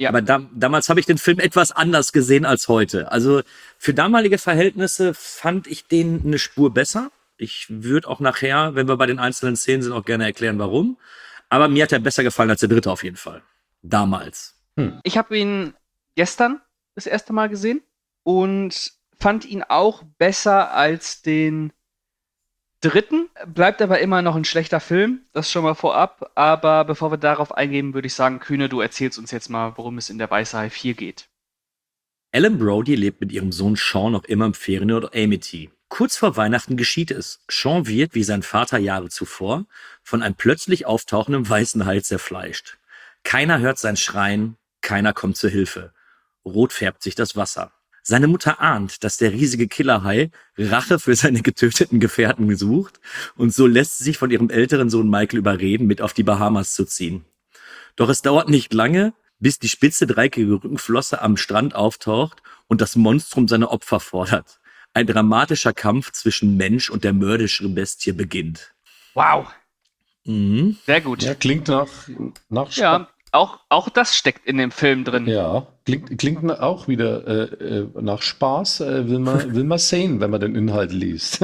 Ja. Aber da, damals habe ich den Film etwas anders gesehen als heute. Also für damalige Verhältnisse fand ich den eine Spur besser. Ich würde auch nachher, wenn wir bei den einzelnen Szenen sind, auch gerne erklären, warum. Aber mir hat er besser gefallen als der dritte auf jeden Fall. Damals. Hm. Ich habe ihn gestern das erste Mal gesehen und fand ihn auch besser als den dritten. Bleibt aber immer noch ein schlechter Film, das schon mal vorab. Aber bevor wir darauf eingehen, würde ich sagen, Kühne, du erzählst uns jetzt mal, worum es in der Weiße Hai vier geht. Ellen Brody lebt mit ihrem Sohn Sean noch immer im Ferienort Amity. Kurz vor Weihnachten geschieht es. Sean wird, wie sein Vater Jahre zuvor, von einem plötzlich auftauchenden weißen Hai zerfleischt. Keiner hört sein Schreien, keiner kommt zur Hilfe. Rot färbt sich das Wasser. Seine Mutter ahnt, dass der riesige Killerhai Rache für seine getöteten Gefährten sucht und so lässt sie sich von ihrem älteren Sohn Michael überreden, mit auf die Bahamas zu ziehen. Doch es dauert nicht lange, bis die spitze dreieckige Rückenflosse am Strand auftaucht und das Monstrum seine Opfer fordert. Ein dramatischer Kampf zwischen Mensch und der mörderischen Bestie beginnt. Wow, Mhm. sehr gut. Ja, klingt nach, nach Ja, auch, auch das steckt in dem Film drin. Ja, klingt, klingt na- auch wieder äh, äh, nach Spaß. Äh, will man, will man sehen, wenn man den Inhalt liest.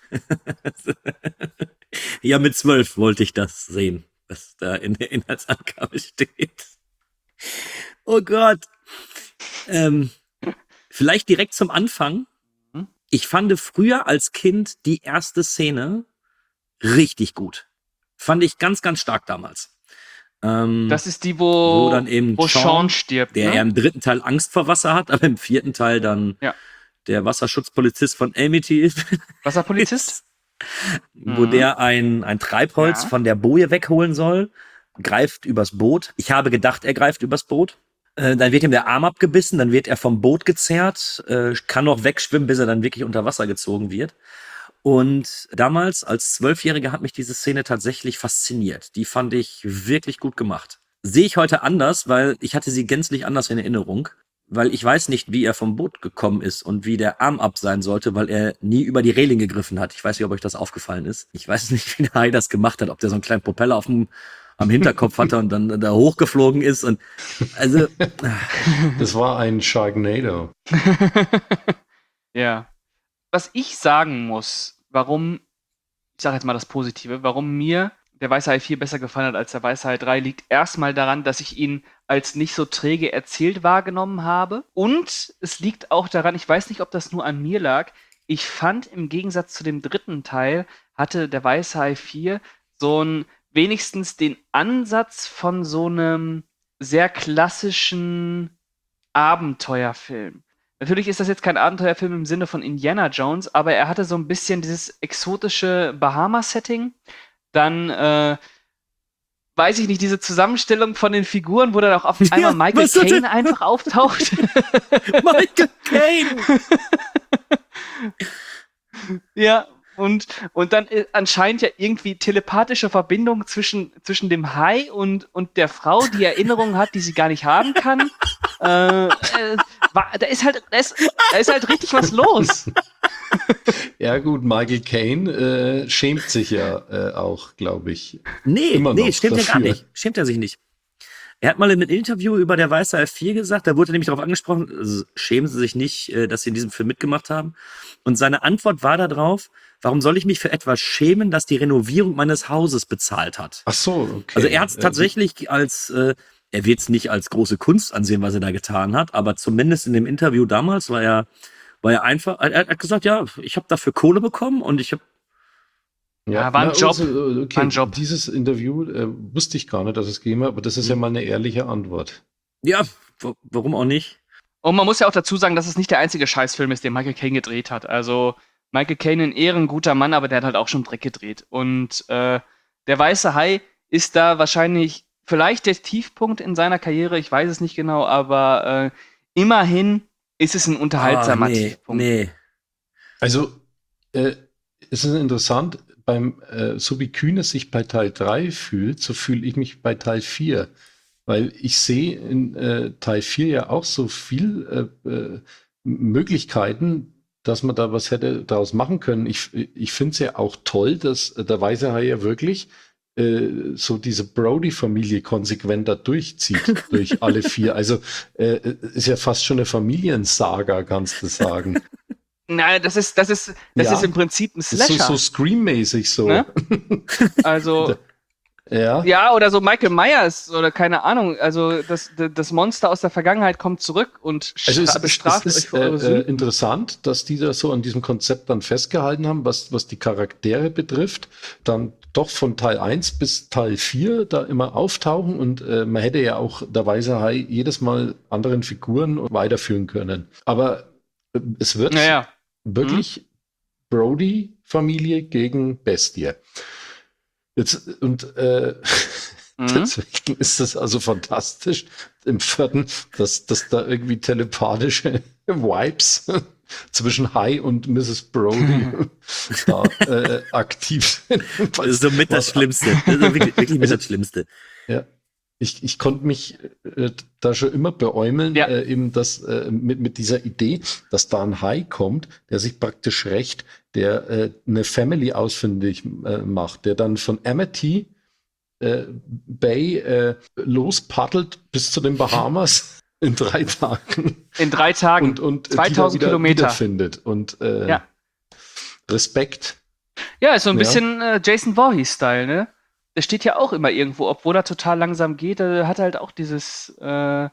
Ja, mit zwölf wollte ich das sehen, was da in der Inhaltsangabe steht. Oh Gott. Ähm, vielleicht direkt zum Anfang. Mhm. Ich fand früher als Kind die erste Szene richtig gut. Fand ich ganz, ganz stark damals. Ähm, Das ist die, wo, Wo dann eben wo Sean, Sean stirbt. der ne? ja im dritten Teil Angst vor Wasser hat, aber im vierten Teil dann Ja. der Wasserschutzpolizist von Amity ist. Wasserpolizist? wo Mhm. der ein, ein Treibholz Ja. von der Boje wegholen soll, greift übers Boot. Ich habe gedacht, er greift übers Boot. Äh, dann wird ihm der Arm abgebissen, dann wird er vom Boot gezerrt, äh, kann noch wegschwimmen, bis er dann wirklich unter Wasser gezogen wird. Und damals als Zwölfjähriger hat mich diese Szene tatsächlich fasziniert. Die fand ich wirklich gut gemacht. Sehe ich heute anders, weil ich hatte sie gänzlich anders in Erinnerung. Weil ich weiß nicht, wie er vom Boot gekommen ist und wie der Arm ab sein sollte, weil er nie über die Reling gegriffen hat. Ich weiß nicht, ob euch das aufgefallen ist. Ich weiß nicht, wie der Hai das gemacht hat, ob der so einen kleinen Propeller auf dem, am Hinterkopf hatte und dann da hochgeflogen ist. Und also, Das war ein Sharknado. Ja. Was ich sagen muss, warum, ich sage jetzt mal das Positive, warum mir der Weiße Hai vier besser gefallen hat als der Weiße Hai drei, liegt erstmal daran, dass ich ihn als nicht so träge erzählt wahrgenommen habe. Und es liegt auch daran, ich weiß nicht, ob das nur an mir lag, ich fand im Gegensatz zu dem dritten Teil, hatte der Weiße Hai vier so ein, wenigstens den Ansatz von so einem sehr klassischen Abenteuerfilm. Natürlich ist das jetzt kein Abenteuerfilm im Sinne von Indiana Jones, aber er hatte so ein bisschen dieses exotische Bahamas-Setting. Dann, äh, weiß ich nicht, diese Zusammenstellung von den Figuren, wo dann auch auf einmal Ja, Michael was hat Caine er- einfach auftaucht. Michael Caine! Ja, und, und dann äh, anscheinend ja irgendwie telepathische Verbindung zwischen, zwischen dem Hai und, und der Frau, die Erinnerungen hat, die sie gar nicht haben kann. äh, äh, war, da ist halt, da ist, da ist halt richtig was los. Ja gut, Michael Caine äh, schämt sich ja äh, auch, glaube ich. Nee, Immer nee, noch stimmt er gar dafür. nicht. Stimmt er sich nicht. Er hat mal in einem Interview über der Weiße Hai vier gesagt, da wurde nämlich darauf angesprochen, also schämen Sie sich nicht, äh, dass Sie in diesem Film mitgemacht haben. Und seine Antwort war darauf, warum soll ich mich für etwas schämen, das die Renovierung meines Hauses bezahlt hat? Ach so, okay. Also er hat es Äh, tatsächlich als, äh, er wird es nicht als große Kunst ansehen, was er da getan hat, aber zumindest in dem Interview damals war er, war er einfach, er, er hat gesagt, ja, ich habe dafür Kohle bekommen und ich habe, Ja, war ein na, Job. also, okay. War ein Job. Dieses Interview äh, wusste ich gar nicht, dass es gegeben hat, aber das ist ja mal eine ehrliche Antwort. ja, w- warum auch nicht? Und man muss ja auch dazu sagen, dass es nicht der einzige Scheißfilm ist, den Michael Caine gedreht hat. Also Michael Caine ein ehrenguter Mann, aber der hat halt auch schon Dreck gedreht. Und äh, der Weiße Hai ist da wahrscheinlich vielleicht der Tiefpunkt in seiner Karriere, ich weiß es nicht genau, aber äh, immerhin ist es ein unterhaltsamer Ah, nee, Tiefpunkt. nee. Also, äh, es ist interessant, beim, äh, so wie Kühne sich bei Teil drei fühlt, so fühle ich mich bei Teil vier. Weil ich sehe in äh, Teil vier ja auch so viel äh, äh, Möglichkeiten, dass man da was hätte daraus machen können. Ich, ich finde es ja auch toll, dass äh, der Weiße Hai ja wirklich äh, so diese Brody-Familie konsequenter durchzieht durch alle vier. Also äh, ist ja fast schon eine Familiensaga, kannst du sagen. Nein, das ist, das ist, das Ja. ist im Prinzip ein Ist so, Slasher. so Scream-mäßig so. Ne? Also, Ja. ja, oder so Michael Myers oder keine Ahnung. Also das, das Monster aus der Vergangenheit kommt zurück und Also stra- es, bestraft es euch ist für äh, eure äh, Sünden. interessant, dass die da so an diesem Konzept dann festgehalten haben, was, was die Charaktere betrifft, dann doch von Teil eins bis Teil vier da immer auftauchen und äh, man hätte ja auch der Weiße Hai jedes Mal anderen Figuren weiterführen können. Aber äh, es wird Naja. wirklich Brody-Familie gegen Bestie. Jetzt, und äh, Mhm. deswegen ist das also fantastisch im vierten, dass, dass da irgendwie telepathische Vibes zwischen Hai und Misses Brody da äh, aktiv sind. Das ist so mit das Schlimmste. Das ist wirklich, wirklich mit das Schlimmste. Ja. Ich, ich konnte mich äh, da schon immer beäumeln, Ja. äh, eben das äh, mit, mit dieser Idee, dass da ein Hai kommt, der sich praktisch rächt, der äh, eine Family ausfindig äh, macht, der dann von Amity äh, Bay äh, lospaddelt bis zu den Bahamas in drei Tagen In drei Tagen. und, und die da zweitausend wieder, Kilometer. wiederfindet. Und äh, Ja. Respekt. Ja, ist so ein Ja. bisschen äh, Jason Voorhees-Style, ne? Der steht ja auch immer irgendwo, obwohl er total langsam geht, er hat halt auch dieses, äh,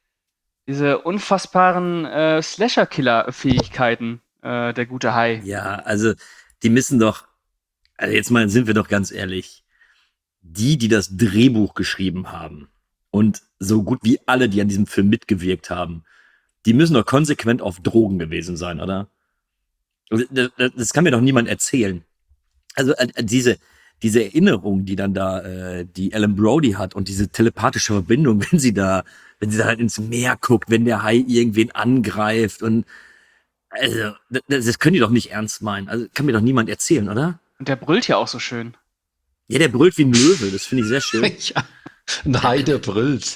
diese unfassbaren äh, Slasher-Killer-Fähigkeiten, äh, der gute Hai. Ja, also die müssen doch, also jetzt mal sind wir doch ganz ehrlich, die, die das Drehbuch geschrieben haben und so gut wie alle, die an diesem Film mitgewirkt haben, die müssen doch konsequent auf Drogen gewesen sein, oder? Also, Das, das, das kann mir doch niemand erzählen. Also äh, diese diese Erinnerung, die dann da äh, die Ellen Brody hat und diese telepathische Verbindung, wenn sie da, wenn sie da halt ins Meer guckt, wenn der Hai irgendwen angreift und also das, das können die doch nicht ernst meinen. Also kann mir doch niemand erzählen, oder? Und der brüllt ja auch so schön. Ja, der brüllt wie ein Löwe, das finde ich sehr schön. Ja. Ein Hai, der brüllt.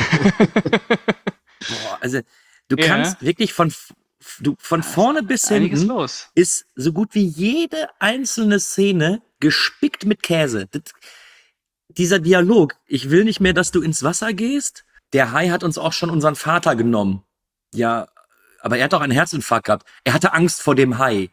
Boah, also du Ja. kannst wirklich von f- du von vorne bis Einiges hinten los. ist so gut wie jede einzelne Szene gespickt mit Käse. Das, dieser Dialog, ich will nicht mehr, dass du ins Wasser gehst. Der Hai hat uns auch schon unseren Vater genommen. Ja, aber er hat doch einen Herzinfarkt gehabt. Er hatte Angst vor dem Hai.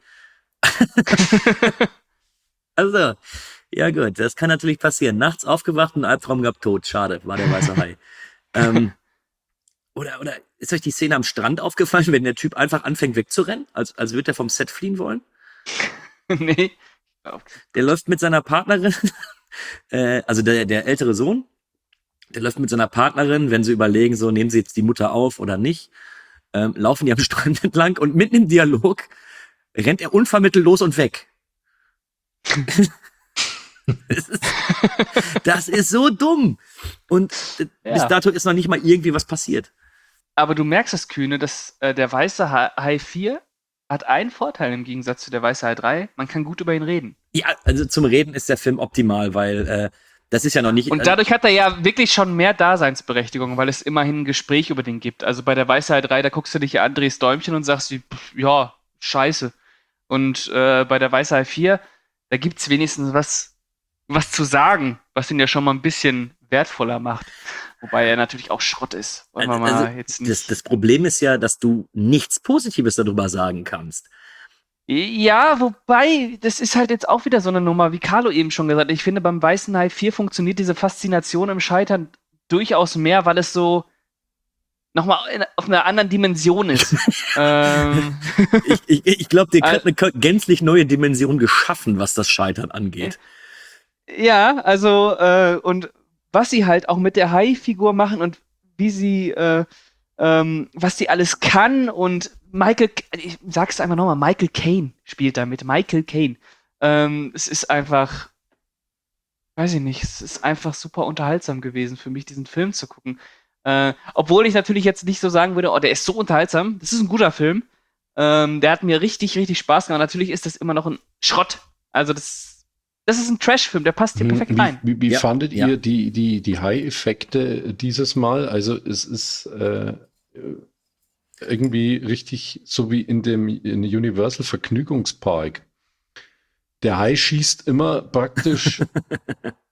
Also, ja gut, das kann natürlich passieren. Nachts aufgewacht, einen Albtraum gehabt, tot. Schade, war der weiße Hai. ähm, oder, oder ist euch die Szene am Strand aufgefallen, wenn der Typ einfach anfängt wegzurennen, als, als würde er vom Set fliehen wollen? Nee. Der läuft mit seiner Partnerin, äh, also der, der ältere Sohn, der läuft mit seiner Partnerin, wenn sie überlegen, so nehmen sie jetzt die Mutter auf oder nicht, ähm, laufen die am Strand entlang und mitten im Dialog rennt er unvermittelt los und weg. das, ist, das ist so dumm. Und äh, Ja. bis dato ist noch nicht mal irgendwie was passiert. Aber du merkst das Kühne, dass äh, der weiße Ha- Hai vier hat einen Vorteil im Gegensatz zu der weiße Hai drei. Man kann gut über ihn reden. Ja, also zum Reden ist der Film optimal, weil äh, das ist ja noch nicht... Und dadurch hat er ja wirklich schon mehr Daseinsberechtigung, weil es immerhin ein Gespräch über den gibt. Also bei der weiße Hai drei, da guckst du dich an Andres Däumchen und sagst, pff, ja, scheiße. Und äh, bei der weiße Hai vier, da gibt's wenigstens was, was zu sagen, was ihn ja schon mal ein bisschen wertvoller macht. Wobei er natürlich auch Schrott ist. Wollen wir mal Also, jetzt nicht. das, das Problem ist ja, dass du nichts Positives darüber sagen kannst. Ja, wobei, das ist halt jetzt auch wieder so eine Nummer, wie Carlo eben schon gesagt hat. Ich finde, beim Weißen Hai vier funktioniert diese Faszination im Scheitern durchaus mehr, weil es so nochmal in- auf einer anderen Dimension ist. ähm, Ich, ich, ich glaube, dir Al- hat eine ko- gänzlich neue Dimension geschaffen, was das Scheitern angeht. ja, also, äh, und was sie halt auch mit der Hai-Figur machen und wie sie, äh, ähm, was sie alles kann und Michael, ich sag's einfach nochmal, Michael Caine spielt damit, Michael Caine. Ähm, es ist einfach, weiß ich nicht, es ist einfach super unterhaltsam gewesen für mich, diesen Film zu gucken. Äh, obwohl ich natürlich jetzt nicht so sagen würde, oh, der ist so unterhaltsam, das ist ein guter Film. Ähm, der hat mir richtig, richtig Spaß gemacht. Natürlich ist das immer noch ein Schrott. Also das, das ist ein Trash-Film, der passt hier perfekt Wie, rein. wie, wie Ja, fandet ja. ihr die, die, die High-Effekte dieses Mal? Also es ist äh, irgendwie richtig so wie in dem in Universal Vergnügungspark. Der Hai schießt immer praktisch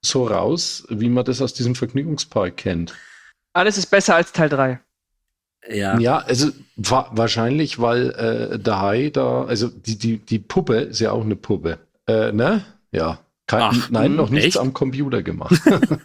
so raus, wie man das aus diesem Vergnügungspark kennt. Alles ist besser als Teil drei. Ja. Ja, also wa- wahrscheinlich, weil äh, der Hai da, also die, die, die Puppe ist ja auch eine Puppe. Äh, ne? Ja. Kein, Ach, nein, noch nichts echt? am Computer gemacht.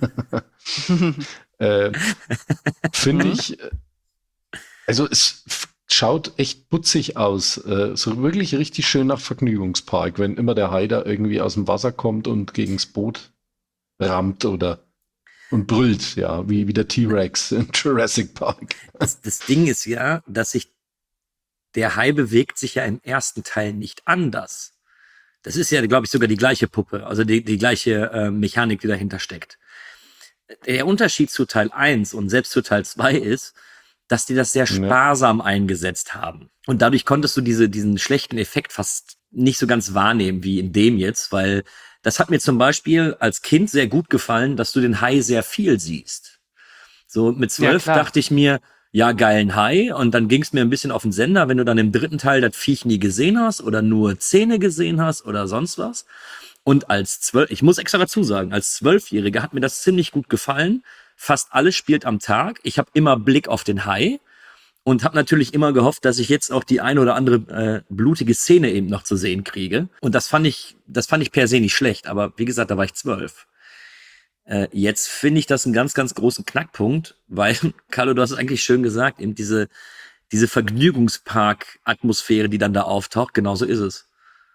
äh, Finde ich, äh, also es f- schaut echt putzig aus. Äh, so wirklich richtig schön nach Vergnügungspark, wenn immer der Hai da irgendwie aus dem Wasser kommt und gegens Boot rammt oder und brüllt, ja, wie, wie der T-Rex in Jurassic Park. Das, das Ding ist ja, dass sich der Hai bewegt sich ja im ersten Teil nicht anders. Das ist ja, glaube ich, sogar die gleiche Puppe, also die, die gleiche äh, Mechanik, die dahinter steckt. Der Unterschied zu Teil eins und selbst zu Teil zwei ist, dass die das sehr sparsam eingesetzt haben. Und dadurch konntest du diese, diesen schlechten Effekt fast nicht so ganz wahrnehmen wie in dem jetzt, weil das hat mir zum Beispiel als Kind sehr gut gefallen, dass du den Hai sehr viel siehst. So mit zwölf klar. dachte ich mir, ja, geilen Hai. Und dann ging es mir ein bisschen auf den Sender, wenn du dann im dritten Teil das Viech nie gesehen hast oder nur Zähne gesehen hast oder sonst was. Und als zwölf, ich muss extra dazu sagen, als Zwölfjähriger hat mir das ziemlich gut gefallen. Fast alles spielt am Tag. Ich habe immer Blick auf den Hai und habe natürlich immer gehofft, dass ich jetzt auch die eine oder andere äh, blutige Szene eben noch zu sehen kriege. Und das fand ich, das fand ich per se nicht schlecht. Aber wie gesagt, da war ich zwölf. Äh, jetzt finde ich das einen ganz, ganz großen Knackpunkt, weil, Carlo, du hast es eigentlich schön gesagt, eben diese, diese Vergnügungspark-Atmosphäre, die dann da auftaucht, genauso ist es.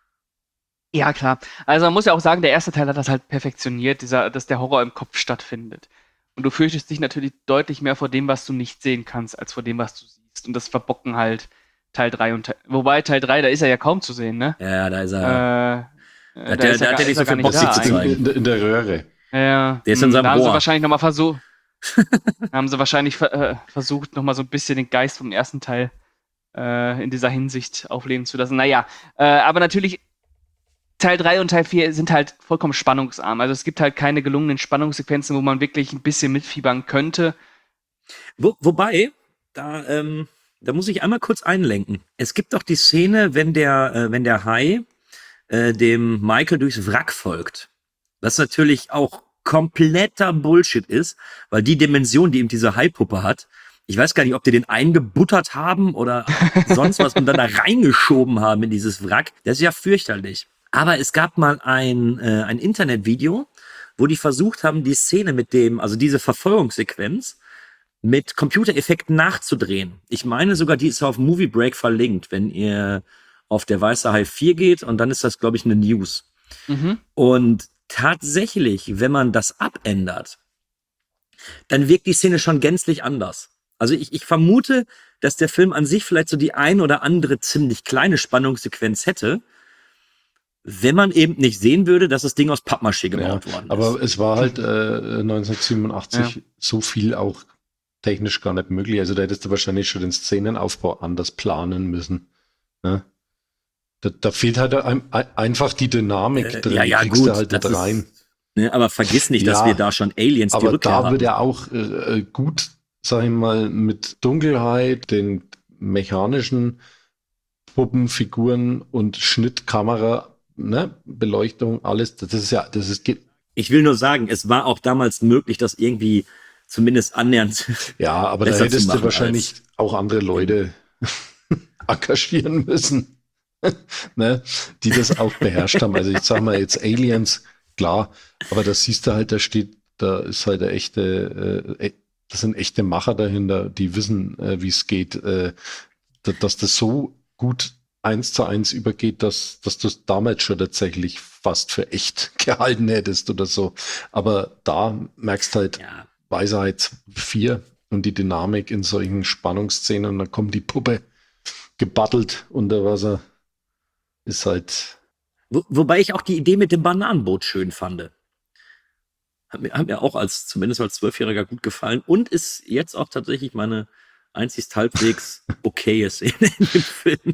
Ja, klar. Also man muss ja auch sagen, der erste Teil hat das halt perfektioniert, dieser, dass der Horror im Kopf stattfindet. Und du fürchtest dich natürlich deutlich mehr vor dem, was du nicht sehen kannst, als vor dem, was du siehst. Und das verbocken halt Teil drei und Teil, wobei Teil drei, da ist er ja kaum zu sehen, ne? Ja, da ist Äh, er. äh, Da hat da der- ist da er hat gar- er nicht ist so er gar viel nicht Bock, sich da zu In, eigentlich. in, in der Röhre. Ja, Der ist in mh, seinem da haben sie Rohr. wahrscheinlich nochmal versucht, haben sie wahrscheinlich ver äh, versucht, nochmal so ein bisschen den Geist vom ersten Teil äh, in dieser Hinsicht aufleben zu lassen. Naja, äh, aber natürlich, Teil drei und Teil vier sind halt vollkommen spannungsarm. Also es gibt halt keine gelungenen Spannungssequenzen, wo man wirklich ein bisschen mitfiebern könnte. Wo, wobei, da, ähm, da muss ich einmal kurz einlenken. Es gibt doch die Szene, wenn der, äh, wenn der Hai äh, dem Michael durchs Wrack folgt. Was natürlich auch kompletter Bullshit ist, weil die Dimension, die eben diese Hai-Puppe hat, ich weiß gar nicht, ob die den eingebuttert haben oder sonst was und dann da reingeschoben haben in dieses Wrack. Das ist ja fürchterlich. Aber es gab mal ein, äh, ein Internetvideo, wo die versucht haben, die Szene mit dem, also diese Verfolgungssequenz mit Computereffekten nachzudrehen. Ich meine sogar, die ist auf Movie Break verlinkt, wenn ihr auf der Weiße Hai vier geht und dann ist das, glaube ich, eine News. Mhm. Und tatsächlich, wenn man das abändert, dann wirkt die Szene schon gänzlich anders. Also ich, ich vermute, dass der Film an sich vielleicht so die ein oder andere ziemlich kleine Spannungssequenz hätte, wenn man eben nicht sehen würde, dass das Ding aus Pappmaché gebaut Ja, worden ist. aber es war halt äh, neunzehnhundertsiebenundachtzig Ja. so viel auch technisch gar nicht möglich. Also da hättest du wahrscheinlich schon den Szenenaufbau anders planen müssen. Ne? Da, da fehlt halt ein, ein, einfach die Dynamik Äh, drin. ja, die ja, kriegst gut, du halt nicht das ist- rein. Ne, aber vergiss nicht, dass Ja, wir da schon Aliens die Aber Rückkehr da hatten. wird er auch äh, äh, gut, sag ich mal, mit Dunkelheit, den mechanischen Puppenfiguren und Schnittkamera, ne, Beleuchtung, alles, das ist ja, das ist, geht- Ich will nur sagen, es war auch damals möglich, das irgendwie zumindest annähernd. ja, aber da besser zu hättest du machen wahrscheinlich als- auch andere Leute engagieren müssen, ne, die das auch beherrscht haben. Also ich sag mal jetzt Aliens, klar, aber da siehst du halt, da steht, da ist halt der echte, äh, das sind echte Macher dahinter, die wissen, äh, wie es geht, äh, da- dass das so gut eins zu eins übergeht, dass, dass du es damals schon tatsächlich fast für echt gehalten hättest oder so. Aber da merkst halt Ja, Weisheit vier und die Dynamik in solchen Spannungsszenen und dann kommt die Puppe gebattelt unter Wasser. Ist halt, Wo, wobei ich auch die Idee mit dem Bananenboot schön fand. Hat mir, hat mir auch als, zumindest als Zwölfjähriger gut gefallen und ist jetzt auch tatsächlich meine einzigst halbwegs okaye Szene in dem Film.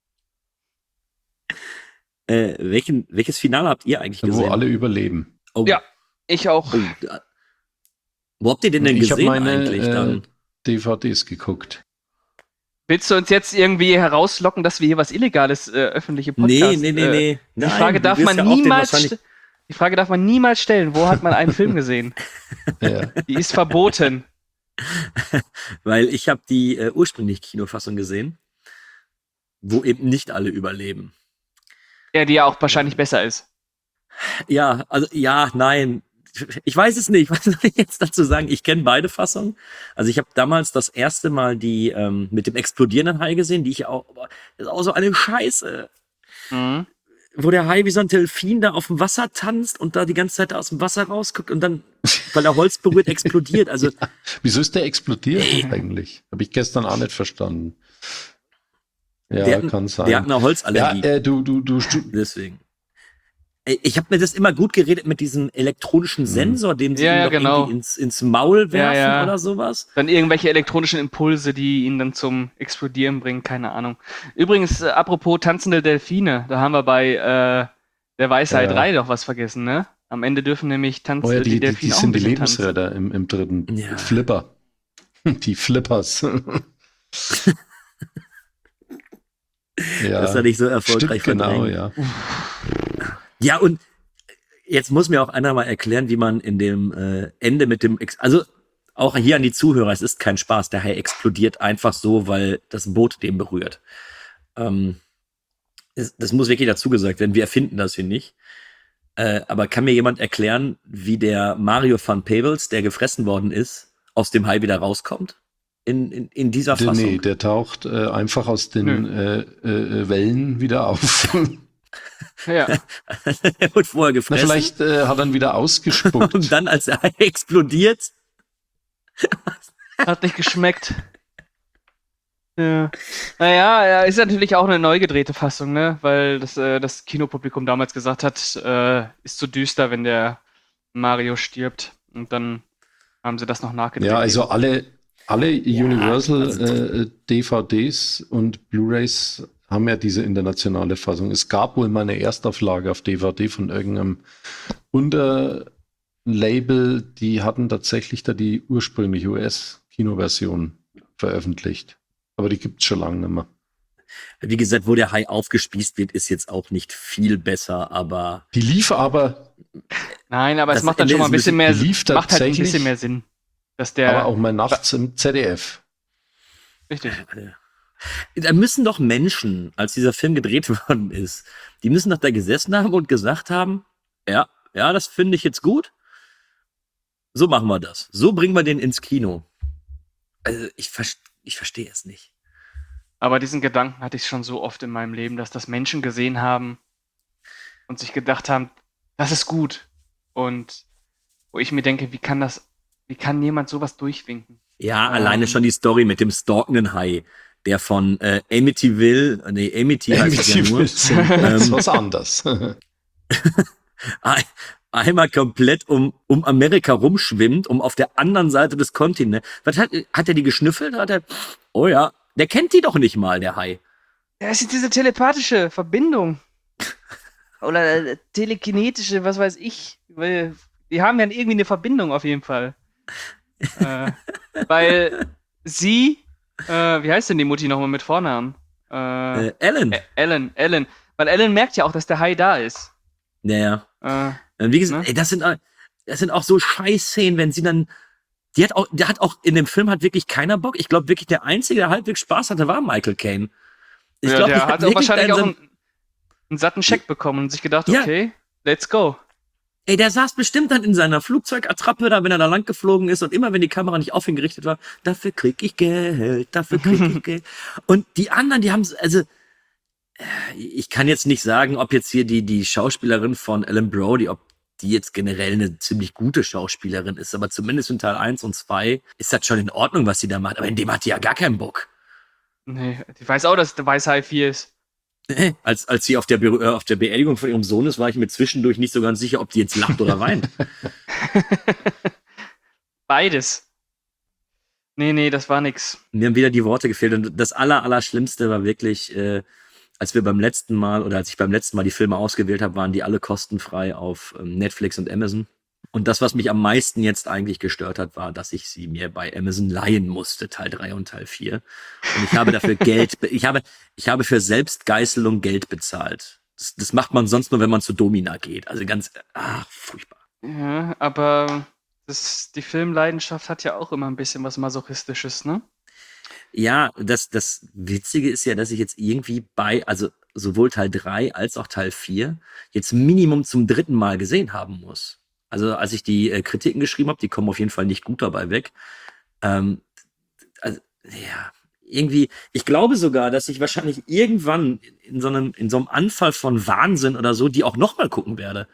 Äh, welchen, welches Finale habt ihr eigentlich wo gesehen? alle überleben. Oh, Ja, ich auch. oh, da, wo habt ihr den denn Ich habe gesehen meine eigentlich äh, dann? D V Ds geguckt. Willst du uns jetzt irgendwie herauslocken, dass wir hier was Illegales äh, öffentlich im Nee, Podcast... nee, nee, äh, nee. Die Frage darf man niemals... st- Die Frage darf man niemals stellen. Wo hat man einen Film gesehen? Ja. Die ist verboten. Weil ich habe die äh, ursprüngliche Kinofassung gesehen, wo eben nicht alle überleben. Ja, die ja auch wahrscheinlich besser ist. Ja, also ja, nein. Ich weiß es nicht. Was soll ich jetzt dazu sagen? Ich kenne beide Fassungen. Also ich habe damals das erste Mal die ähm, mit dem explodierenden Hai gesehen, die ich auch, das ist auch so eine Scheiße. Mhm. Wo der Hai wie so ein Delfin da auf dem Wasser tanzt und da die ganze Zeit aus dem Wasser rausguckt und dann, weil er Holz berührt, explodiert. Also Ja. Wieso ist der explodiert eigentlich? Habe ich gestern auch nicht verstanden. Ja, der, hat- kann sein. der hat eine Ja, Holzallergie. äh, du, du, du, du Deswegen. Ey, Ich habe mir das immer gut geredet mit diesem elektronischen Sensor, den sie Ja, ihm ja, doch genau. irgendwie ins, ins Maul werfen ja. oder sowas. Dann irgendwelche elektronischen Impulse, die ihn dann zum Explodieren bringen, keine Ahnung. Übrigens, äh, apropos tanzende Delfine, da haben wir bei äh, der Weisheit Ja. drei doch was vergessen, ne? Am Ende dürfen nämlich tanzen Oh ja, die, die, die Delfine auch ein sind die bisschen tanzen. Lebensretter im, im dritten. Ja. Flipper. Die Flippers. Ja, Dass er nicht so erfolgreich stimmt, genau, verdrängt. ja. Ja, und jetzt muss mir auch einer mal erklären, wie man in dem äh, Ende mit dem, Ex also auch hier an die Zuhörer, es ist kein Spaß, der Hai explodiert einfach so, weil das Boot den berührt. Ähm, es, das muss wirklich dazu gesagt werden, wir erfinden das hier nicht. Äh, aber kann mir jemand erklären, wie der Mario van Peebles, der gefressen worden ist, aus dem Hai wieder rauskommt? In, in, in dieser Der, Fassung? nee, der taucht äh, einfach aus den Nö. äh, äh, Wellen wieder auf. Ja, Er wird vorher Na, gefressen vielleicht äh, hat er ihn wieder ausgespuckt. und dann, als der Hai explodiert, hat nicht geschmeckt. Ja. Naja, ja, ist natürlich auch eine neu gedrehte Fassung, ne? Weil das, äh, das Kinopublikum damals gesagt hat, äh, ist zu düster, wenn der Mario stirbt. Und dann haben sie das noch nachgedreht. Ja, also alle, alle Universal also- äh, D V Ds und Blu-rays haben ja diese internationale Fassung. Es gab wohl mal eine Erstauflage auf D V D von irgendeinem Unterlabel, die hatten tatsächlich da die ursprüngliche U S-Kinoversion veröffentlicht. Aber die gibt's schon lange nicht mehr. wie gesagt, wo der Hai aufgespießt wird, ist jetzt auch nicht viel besser, aber Die lief aber, Nein, aber es Das macht dann Ende schon mal ist ein bisschen mehr die lief macht halt ein tatsächlich, bisschen mehr Sinn. Dass der. aber auch mal nachts im Z D F. Richtig. da müssen doch Menschen, als dieser Film gedreht worden ist, die müssen doch da gesessen haben und gesagt haben, ja, ja, das finde ich jetzt gut. So machen wir das. So bringen wir den ins Kino. Also ich, vers- ich verstehe es nicht. Aber diesen Gedanken hatte ich schon so oft in meinem Leben, dass das Menschen gesehen haben und sich gedacht haben, das ist gut. Und wo ich mir denke, wie kann das, wie kann jemand sowas durchwinken? Ja, Ähm. alleine schon die Story mit dem stalkenden Hai, der von äh, Amityville, äh, nee, Amity heißt es ja nur, Das ist was anderes. ein- einmal komplett um, um Amerika rumschwimmt, um auf der anderen Seite des Kontinents. Was hat, hat er die geschnüffelt? Hat er, oh ja, der kennt die doch nicht mal, der Hai. Ja, es ist diese telepathische Verbindung. Oder äh, telekinetische, was weiß ich. Weil die haben ja irgendwie eine Verbindung auf jeden Fall. äh, weil sie, äh, wie heißt denn die Mutti nochmal mit Vornamen? Äh, Äh, Alan. Ä- Ellen, Ellen. Weil Ellen merkt ja auch, dass der Hai da ist. Naja. Äh, Und wie gesagt, Ne? ey, das sind, äh, das sind auch so Scheiß-Szenen, wenn sie dann, die hat auch, der hat auch, in dem Film hat wirklich keiner Bock. Ich glaube wirklich, der Einzige, der halbwegs Spaß hatte, war Michael Caine. Ich ja, glaub, der die hat auch wirklich wahrscheinlich da auch in einen, einen satten Scheck bekommen und sich gedacht, Ja. okay, let's go. Ey, der saß bestimmt dann in seiner Flugzeugattrappe da, wenn er da lang geflogen ist und immer, wenn die Kamera nicht auf ihn gerichtet war, dafür krieg ich Geld, dafür krieg ich Geld. Und die anderen, die haben, also, äh, ich kann jetzt nicht sagen, ob jetzt hier die, die Schauspielerin von Ellen Brody, ob die jetzt generell eine ziemlich gute Schauspielerin ist, aber zumindest in Teil eins und zwei ist das schon in Ordnung, was sie da macht, aber in dem hat die ja gar keinen Bock. Nee, ich weiß auch, dass der Weißhai vier ist. Als, als sie auf der, Be äh, auf der Beerdigung von ihrem Sohn ist, war ich mir zwischendurch nicht so ganz sicher, ob die jetzt lacht oder weint. Beides. Nee, nee, das war nix. Mir haben wieder die Worte gefehlt. Und das aller, Allerschlimmste war wirklich, äh, als wir beim letzten Mal oder als ich beim letzten Mal die Filme ausgewählt habe, waren die alle kostenfrei auf ähm, Netflix und Amazon. Und das, was mich am meisten jetzt eigentlich gestört hat, war, dass ich sie mir bei Amazon leihen musste, Teil drei und Teil vier. Und ich habe dafür Geld, be- ich habe, ich habe für Selbstgeißelung Geld bezahlt. Das, das macht man sonst nur, wenn man zu Domina geht. Also ganz, ach, furchtbar. Ja, aber das, die Filmleidenschaft hat ja auch immer ein bisschen was Masochistisches, ne? Ja, das, das Witzige ist ja, dass ich jetzt irgendwie bei, also sowohl Teil drei als auch Teil vier jetzt Minimum zum dritten Mal gesehen haben muss. Also als ich die äh, Kritiken geschrieben habe, die kommen auf jeden Fall nicht gut dabei weg. Ähm, also, ja, irgendwie, ich glaube sogar, dass ich wahrscheinlich irgendwann in so einem, in so einem Anfall von Wahnsinn oder so, die auch nochmal gucken werde.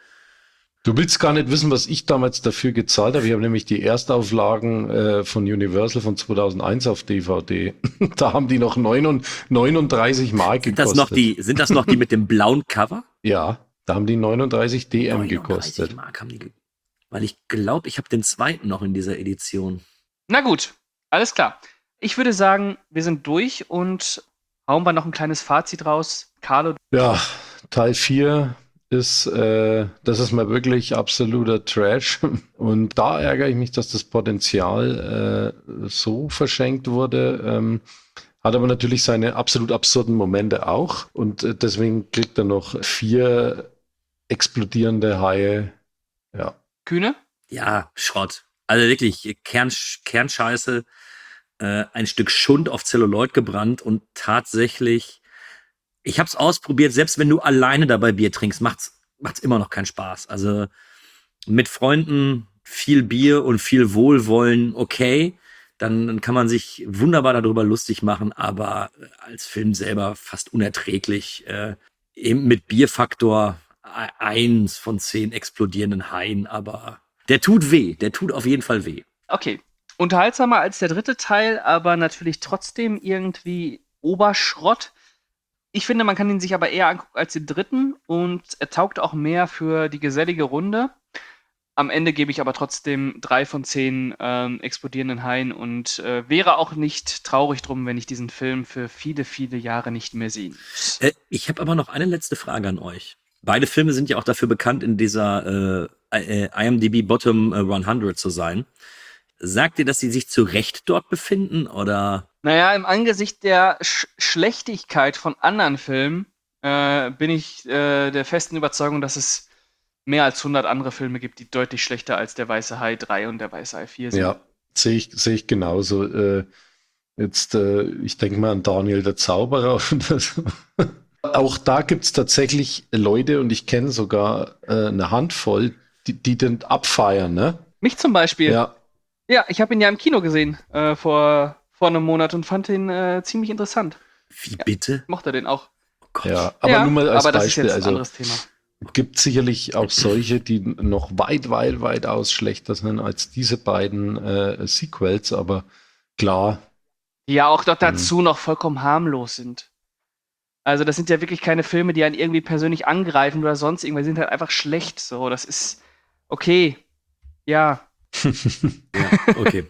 Du willst gar nicht wissen, was ich damals dafür gezahlt habe. Ich habe nämlich die Erstauflagen äh, von Universal von zweitausendeins auf D V D. Da haben die noch neununddreißig Mark Sind gekostet. das noch die, sind das noch die mit dem blauen Cover? Ja, da haben die neununddreißig D M neununddreißig gekostet. Mark haben die ge- Weil ich glaube, ich habe den zweiten noch in dieser Edition. Na gut, alles klar. Ich würde sagen, wir sind durch und hauen wir noch ein kleines Fazit raus. Carlo, Ja, Teil vier ist, äh, das ist mal wirklich absoluter Trash. Und da ärgere ich mich, dass das Potenzial äh, so verschenkt wurde. Ähm, hat aber natürlich seine absolut absurden Momente auch. Und äh, deswegen kriegt er noch vier explodierende Haie. Ja. Kühne? Ja, Schrott. Also wirklich Kern, Kernscheiße, äh, ein Stück Schund auf Zelluloid gebrannt und tatsächlich, ich habe es ausprobiert, selbst wenn du alleine dabei Bier trinkst, macht's macht's immer noch keinen Spaß. Also mit Freunden viel Bier und viel Wohlwollen, okay, dann, dann kann man sich wunderbar darüber lustig machen, aber als Film selber fast unerträglich. Äh, eben mit Bierfaktor eins von zehn explodierenden Haien, aber der tut weh, der tut auf jeden Fall weh. Okay. Unterhaltsamer als der dritte Teil, aber natürlich trotzdem irgendwie Oberschrott. Ich finde, man kann ihn sich aber eher angucken als den dritten und er taugt auch mehr für die gesellige Runde. Am Ende gebe ich aber trotzdem drei von zehn ähm, explodierenden Haien und äh, wäre auch nicht traurig drum, wenn ich diesen Film für viele, viele Jahre nicht mehr sehen muss. Äh, ich habe aber noch eine letzte Frage an euch. Beide Filme sind ja auch dafür bekannt, in dieser äh, I M D B Bottom hundert zu sein. Sagt ihr, dass sie sich zu Recht dort befinden, oder? Naja, im Angesicht der Sch Schlechtigkeit von anderen Filmen äh, bin ich äh, der festen Überzeugung, dass es mehr als hundert andere Filme gibt, die deutlich schlechter als Der Weiße Hai drei und Der Weiße Hai vier sind. Ja, sehe ich, sehe ich genauso. Äh, jetzt, äh, ich denke mal an Daniel der Zauberer. Auch da gibt es tatsächlich Leute, und ich kenne sogar äh, eine Handvoll, die, die den abfeiern, ne? Mich zum Beispiel. Ja. Ja, ich habe ihn ja im Kino gesehen äh, vor, vor einem Monat und fand ihn äh, ziemlich interessant. Wie bitte? Mochte den auch. Oh Gott. Ja, aber ja, nur mal als aber das Beispiel. ist jetzt ein Also anderes Thema. gibt sicherlich auch solche, die noch weit, weit, weitaus schlechter sind als diese beiden äh, Sequels, aber klar. Die ja auch noch dazu mhm. noch vollkommen harmlos sind. Also das sind ja wirklich keine Filme, die einen irgendwie persönlich angreifen oder sonst irgendwas, die sind halt einfach schlecht. So, das ist okay. Ja. Ja, okay.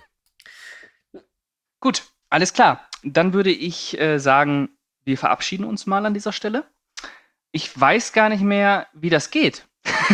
Gut, alles klar. Dann würde ich äh, sagen, wir verabschieden uns mal an dieser Stelle. Ich weiß gar nicht mehr, wie das geht.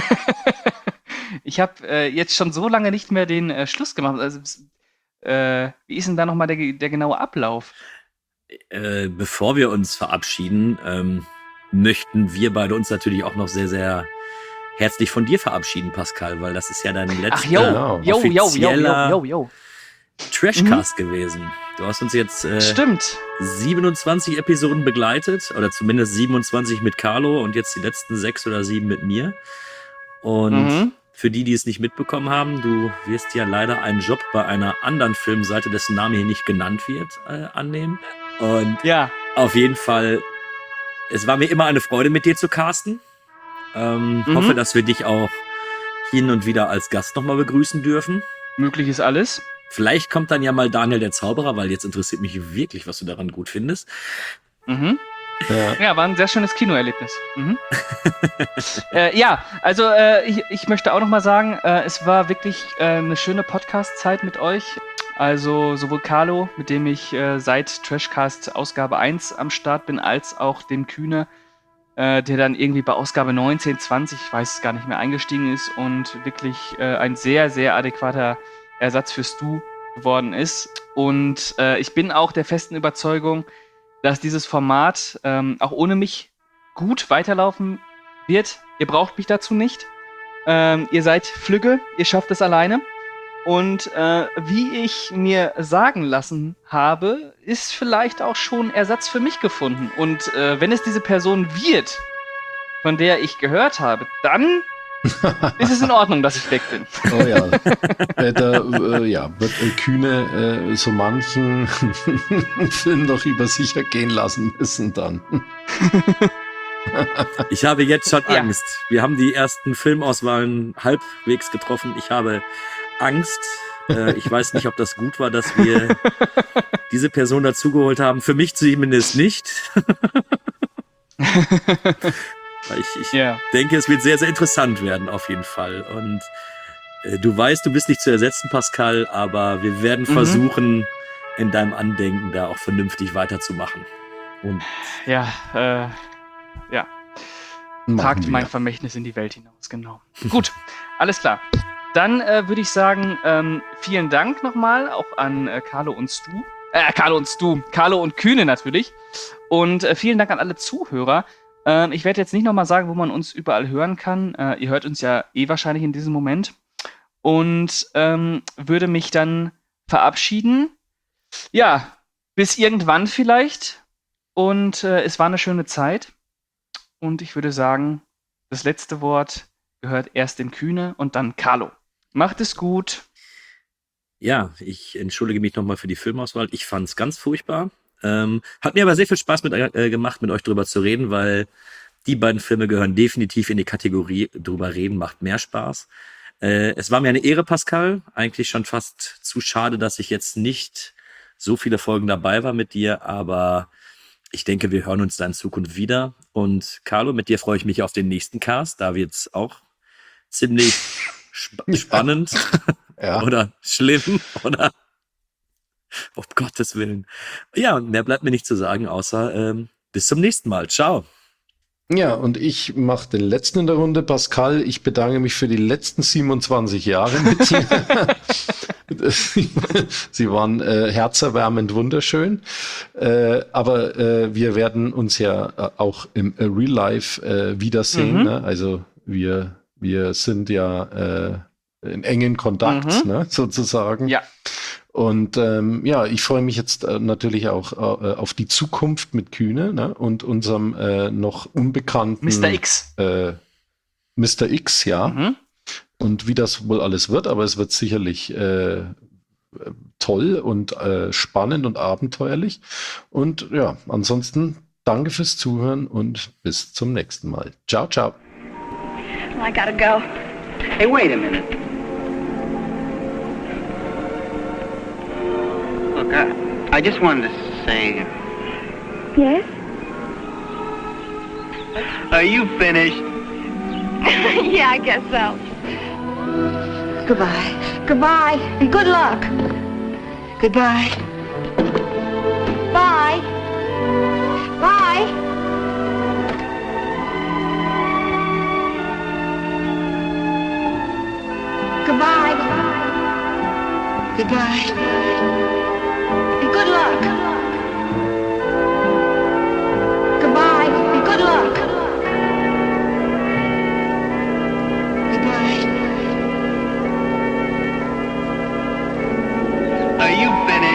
Ich habe äh, jetzt schon so lange nicht mehr den äh, Schluss gemacht. Also, äh, wie ist denn da nochmal der, der genaue Ablauf? Äh, bevor wir uns verabschieden, ähm, möchten wir beide uns natürlich auch noch sehr, sehr herzlich von dir verabschieden, Pascal, weil das ist ja dein letzter Ach, yo, yo, yo, yo, offizieller yo, yo, yo. Trashcast mhm. gewesen. Du hast uns jetzt äh, Stimmt. siebenundzwanzig Episoden begleitet, oder zumindest siebenundzwanzig mit Carlo und jetzt die letzten sechs oder sieben mit mir. Und Mhm. für die, die es nicht mitbekommen haben, du wirst ja leider einen Job bei einer anderen Filmseite, dessen Name hier nicht genannt wird, äh, annehmen. Und Ja. auf jeden Fall, es war mir immer eine Freude, mit dir zu casten. Ähm, Mhm. Hoffe, dass wir dich auch hin und wieder als Gast nochmal begrüßen dürfen. Möglich ist alles. Vielleicht kommt dann ja mal Daniel der Zauberer, weil jetzt interessiert mich wirklich, was du daran gut findest. Mhm. Ja. Ja, war ein sehr schönes Kinoerlebnis. Mhm. äh, ja, also äh, ich, ich möchte auch noch mal sagen, äh, es war wirklich äh, eine schöne Podcast-Zeit mit euch. Also sowohl Carlo, mit dem ich äh, seit Trashcast Ausgabe eins am Start bin, als auch dem Kühne, äh, der dann irgendwie bei Ausgabe neunzehn, zwanzig, ich weiß es gar nicht mehr, eingestiegen ist und wirklich äh, ein sehr, sehr adäquater Ersatz für Stu geworden ist. Und äh, ich bin auch der festen Überzeugung, dass dieses Format ähm, auch ohne mich gut weiterlaufen wird. Ihr braucht mich dazu nicht. Ähm, ihr seid Flügge, ihr schafft es alleine. Und äh, wie ich mir sagen lassen habe, ist vielleicht auch schon Ersatz für mich gefunden. Und äh, wenn es diese Person wird, von der ich gehört habe, dann ist es in Ordnung, dass ich weg bin. Oh ja. äh, da äh, ja, wird äh, Kühne äh, so manchen Film noch über sich ergehen lassen müssen dann. Ich habe jetzt schon Ja. Angst. Wir haben die ersten Filmauswahlen halbwegs getroffen. Ich habe Angst. Äh, ich weiß nicht, ob das gut war, dass wir diese Person dazugeholt haben. Für mich zumindest nicht. Weil ich, ich Ja. denke, es wird sehr, sehr interessant werden, auf jeden Fall. Und äh, du weißt, du bist nicht zu ersetzen, Pascal, aber wir werden Mhm. versuchen, in deinem Andenken da auch vernünftig weiterzumachen. Und Ja, äh, ja. Machen Tragt wir. mein Vermächtnis in die Welt hinaus, genau. Gut, alles klar. Dann äh, würde ich sagen, ähm, vielen Dank nochmal auch an äh, Carlo und Stu. Äh, Carlo und Stu. Carlo und Kühne natürlich. Und äh, vielen Dank an alle Zuhörer. Ähm, ich werde jetzt nicht nochmal sagen, wo man uns überall hören kann. Äh, ihr hört uns ja eh wahrscheinlich in diesem Moment. Und ähm, würde mich dann verabschieden. Ja, bis irgendwann vielleicht. Und äh, es war eine schöne Zeit. Und ich würde sagen, das letzte Wort gehört erst dem Kühne und dann Carlo. Macht es gut. ja, ich entschuldige mich nochmal für die Filmauswahl. Ich fand es ganz furchtbar. Ähm, hat mir aber sehr viel Spaß mit, äh, gemacht, mit euch drüber zu reden, weil die beiden Filme gehören definitiv in die Kategorie drüber reden, macht mehr Spaß. Äh, es war mir eine Ehre, Pascal. Eigentlich schon fast zu schade, dass ich jetzt nicht so viele Folgen dabei war mit dir, aber ich denke, wir hören uns da in Zukunft wieder. Und Carlo, mit dir freue ich mich auf den nächsten Cast. Da wird es auch ziemlich sp spannend Ja. oder schlimm oder um Gottes Willen. Ja, und mehr bleibt mir nicht zu sagen, außer ähm, bis zum nächsten Mal. Ciao. Ja, und ich mache den letzten in der Runde. Pascal, ich bedanke mich für die letzten siebenundzwanzig Jahre mit dir. Sie waren äh, herzerwärmend wunderschön. Äh, aber äh, wir werden uns ja äh, auch im äh, Real Life äh, wiedersehen. Mhm. Ne? Also wir, wir sind ja äh, in engen Kontakt, Mhm. ne? sozusagen. Ja. Und ähm, ja, ich freue mich jetzt äh, natürlich auch äh, auf die Zukunft mit Kühne, ne? Und unserem äh, noch unbekannten Mister X. Äh, Mister X, ja. Mhm. Und wie das wohl alles wird, aber es wird sicherlich äh, toll und äh, spannend und abenteuerlich. Und ja, ansonsten danke fürs Zuhören und bis zum nächsten Mal. Ciao, ciao. I gotta go. Hey, wait a minute. Look, I, I just wanted to say, Yes? are you finished? Yeah, I guess so. Goodbye. Goodbye. And good luck. Goodbye. Bye. Bye. Goodbye. Goodbye. And good luck. Goodbye. And good luck. Goodbye. Are you finished?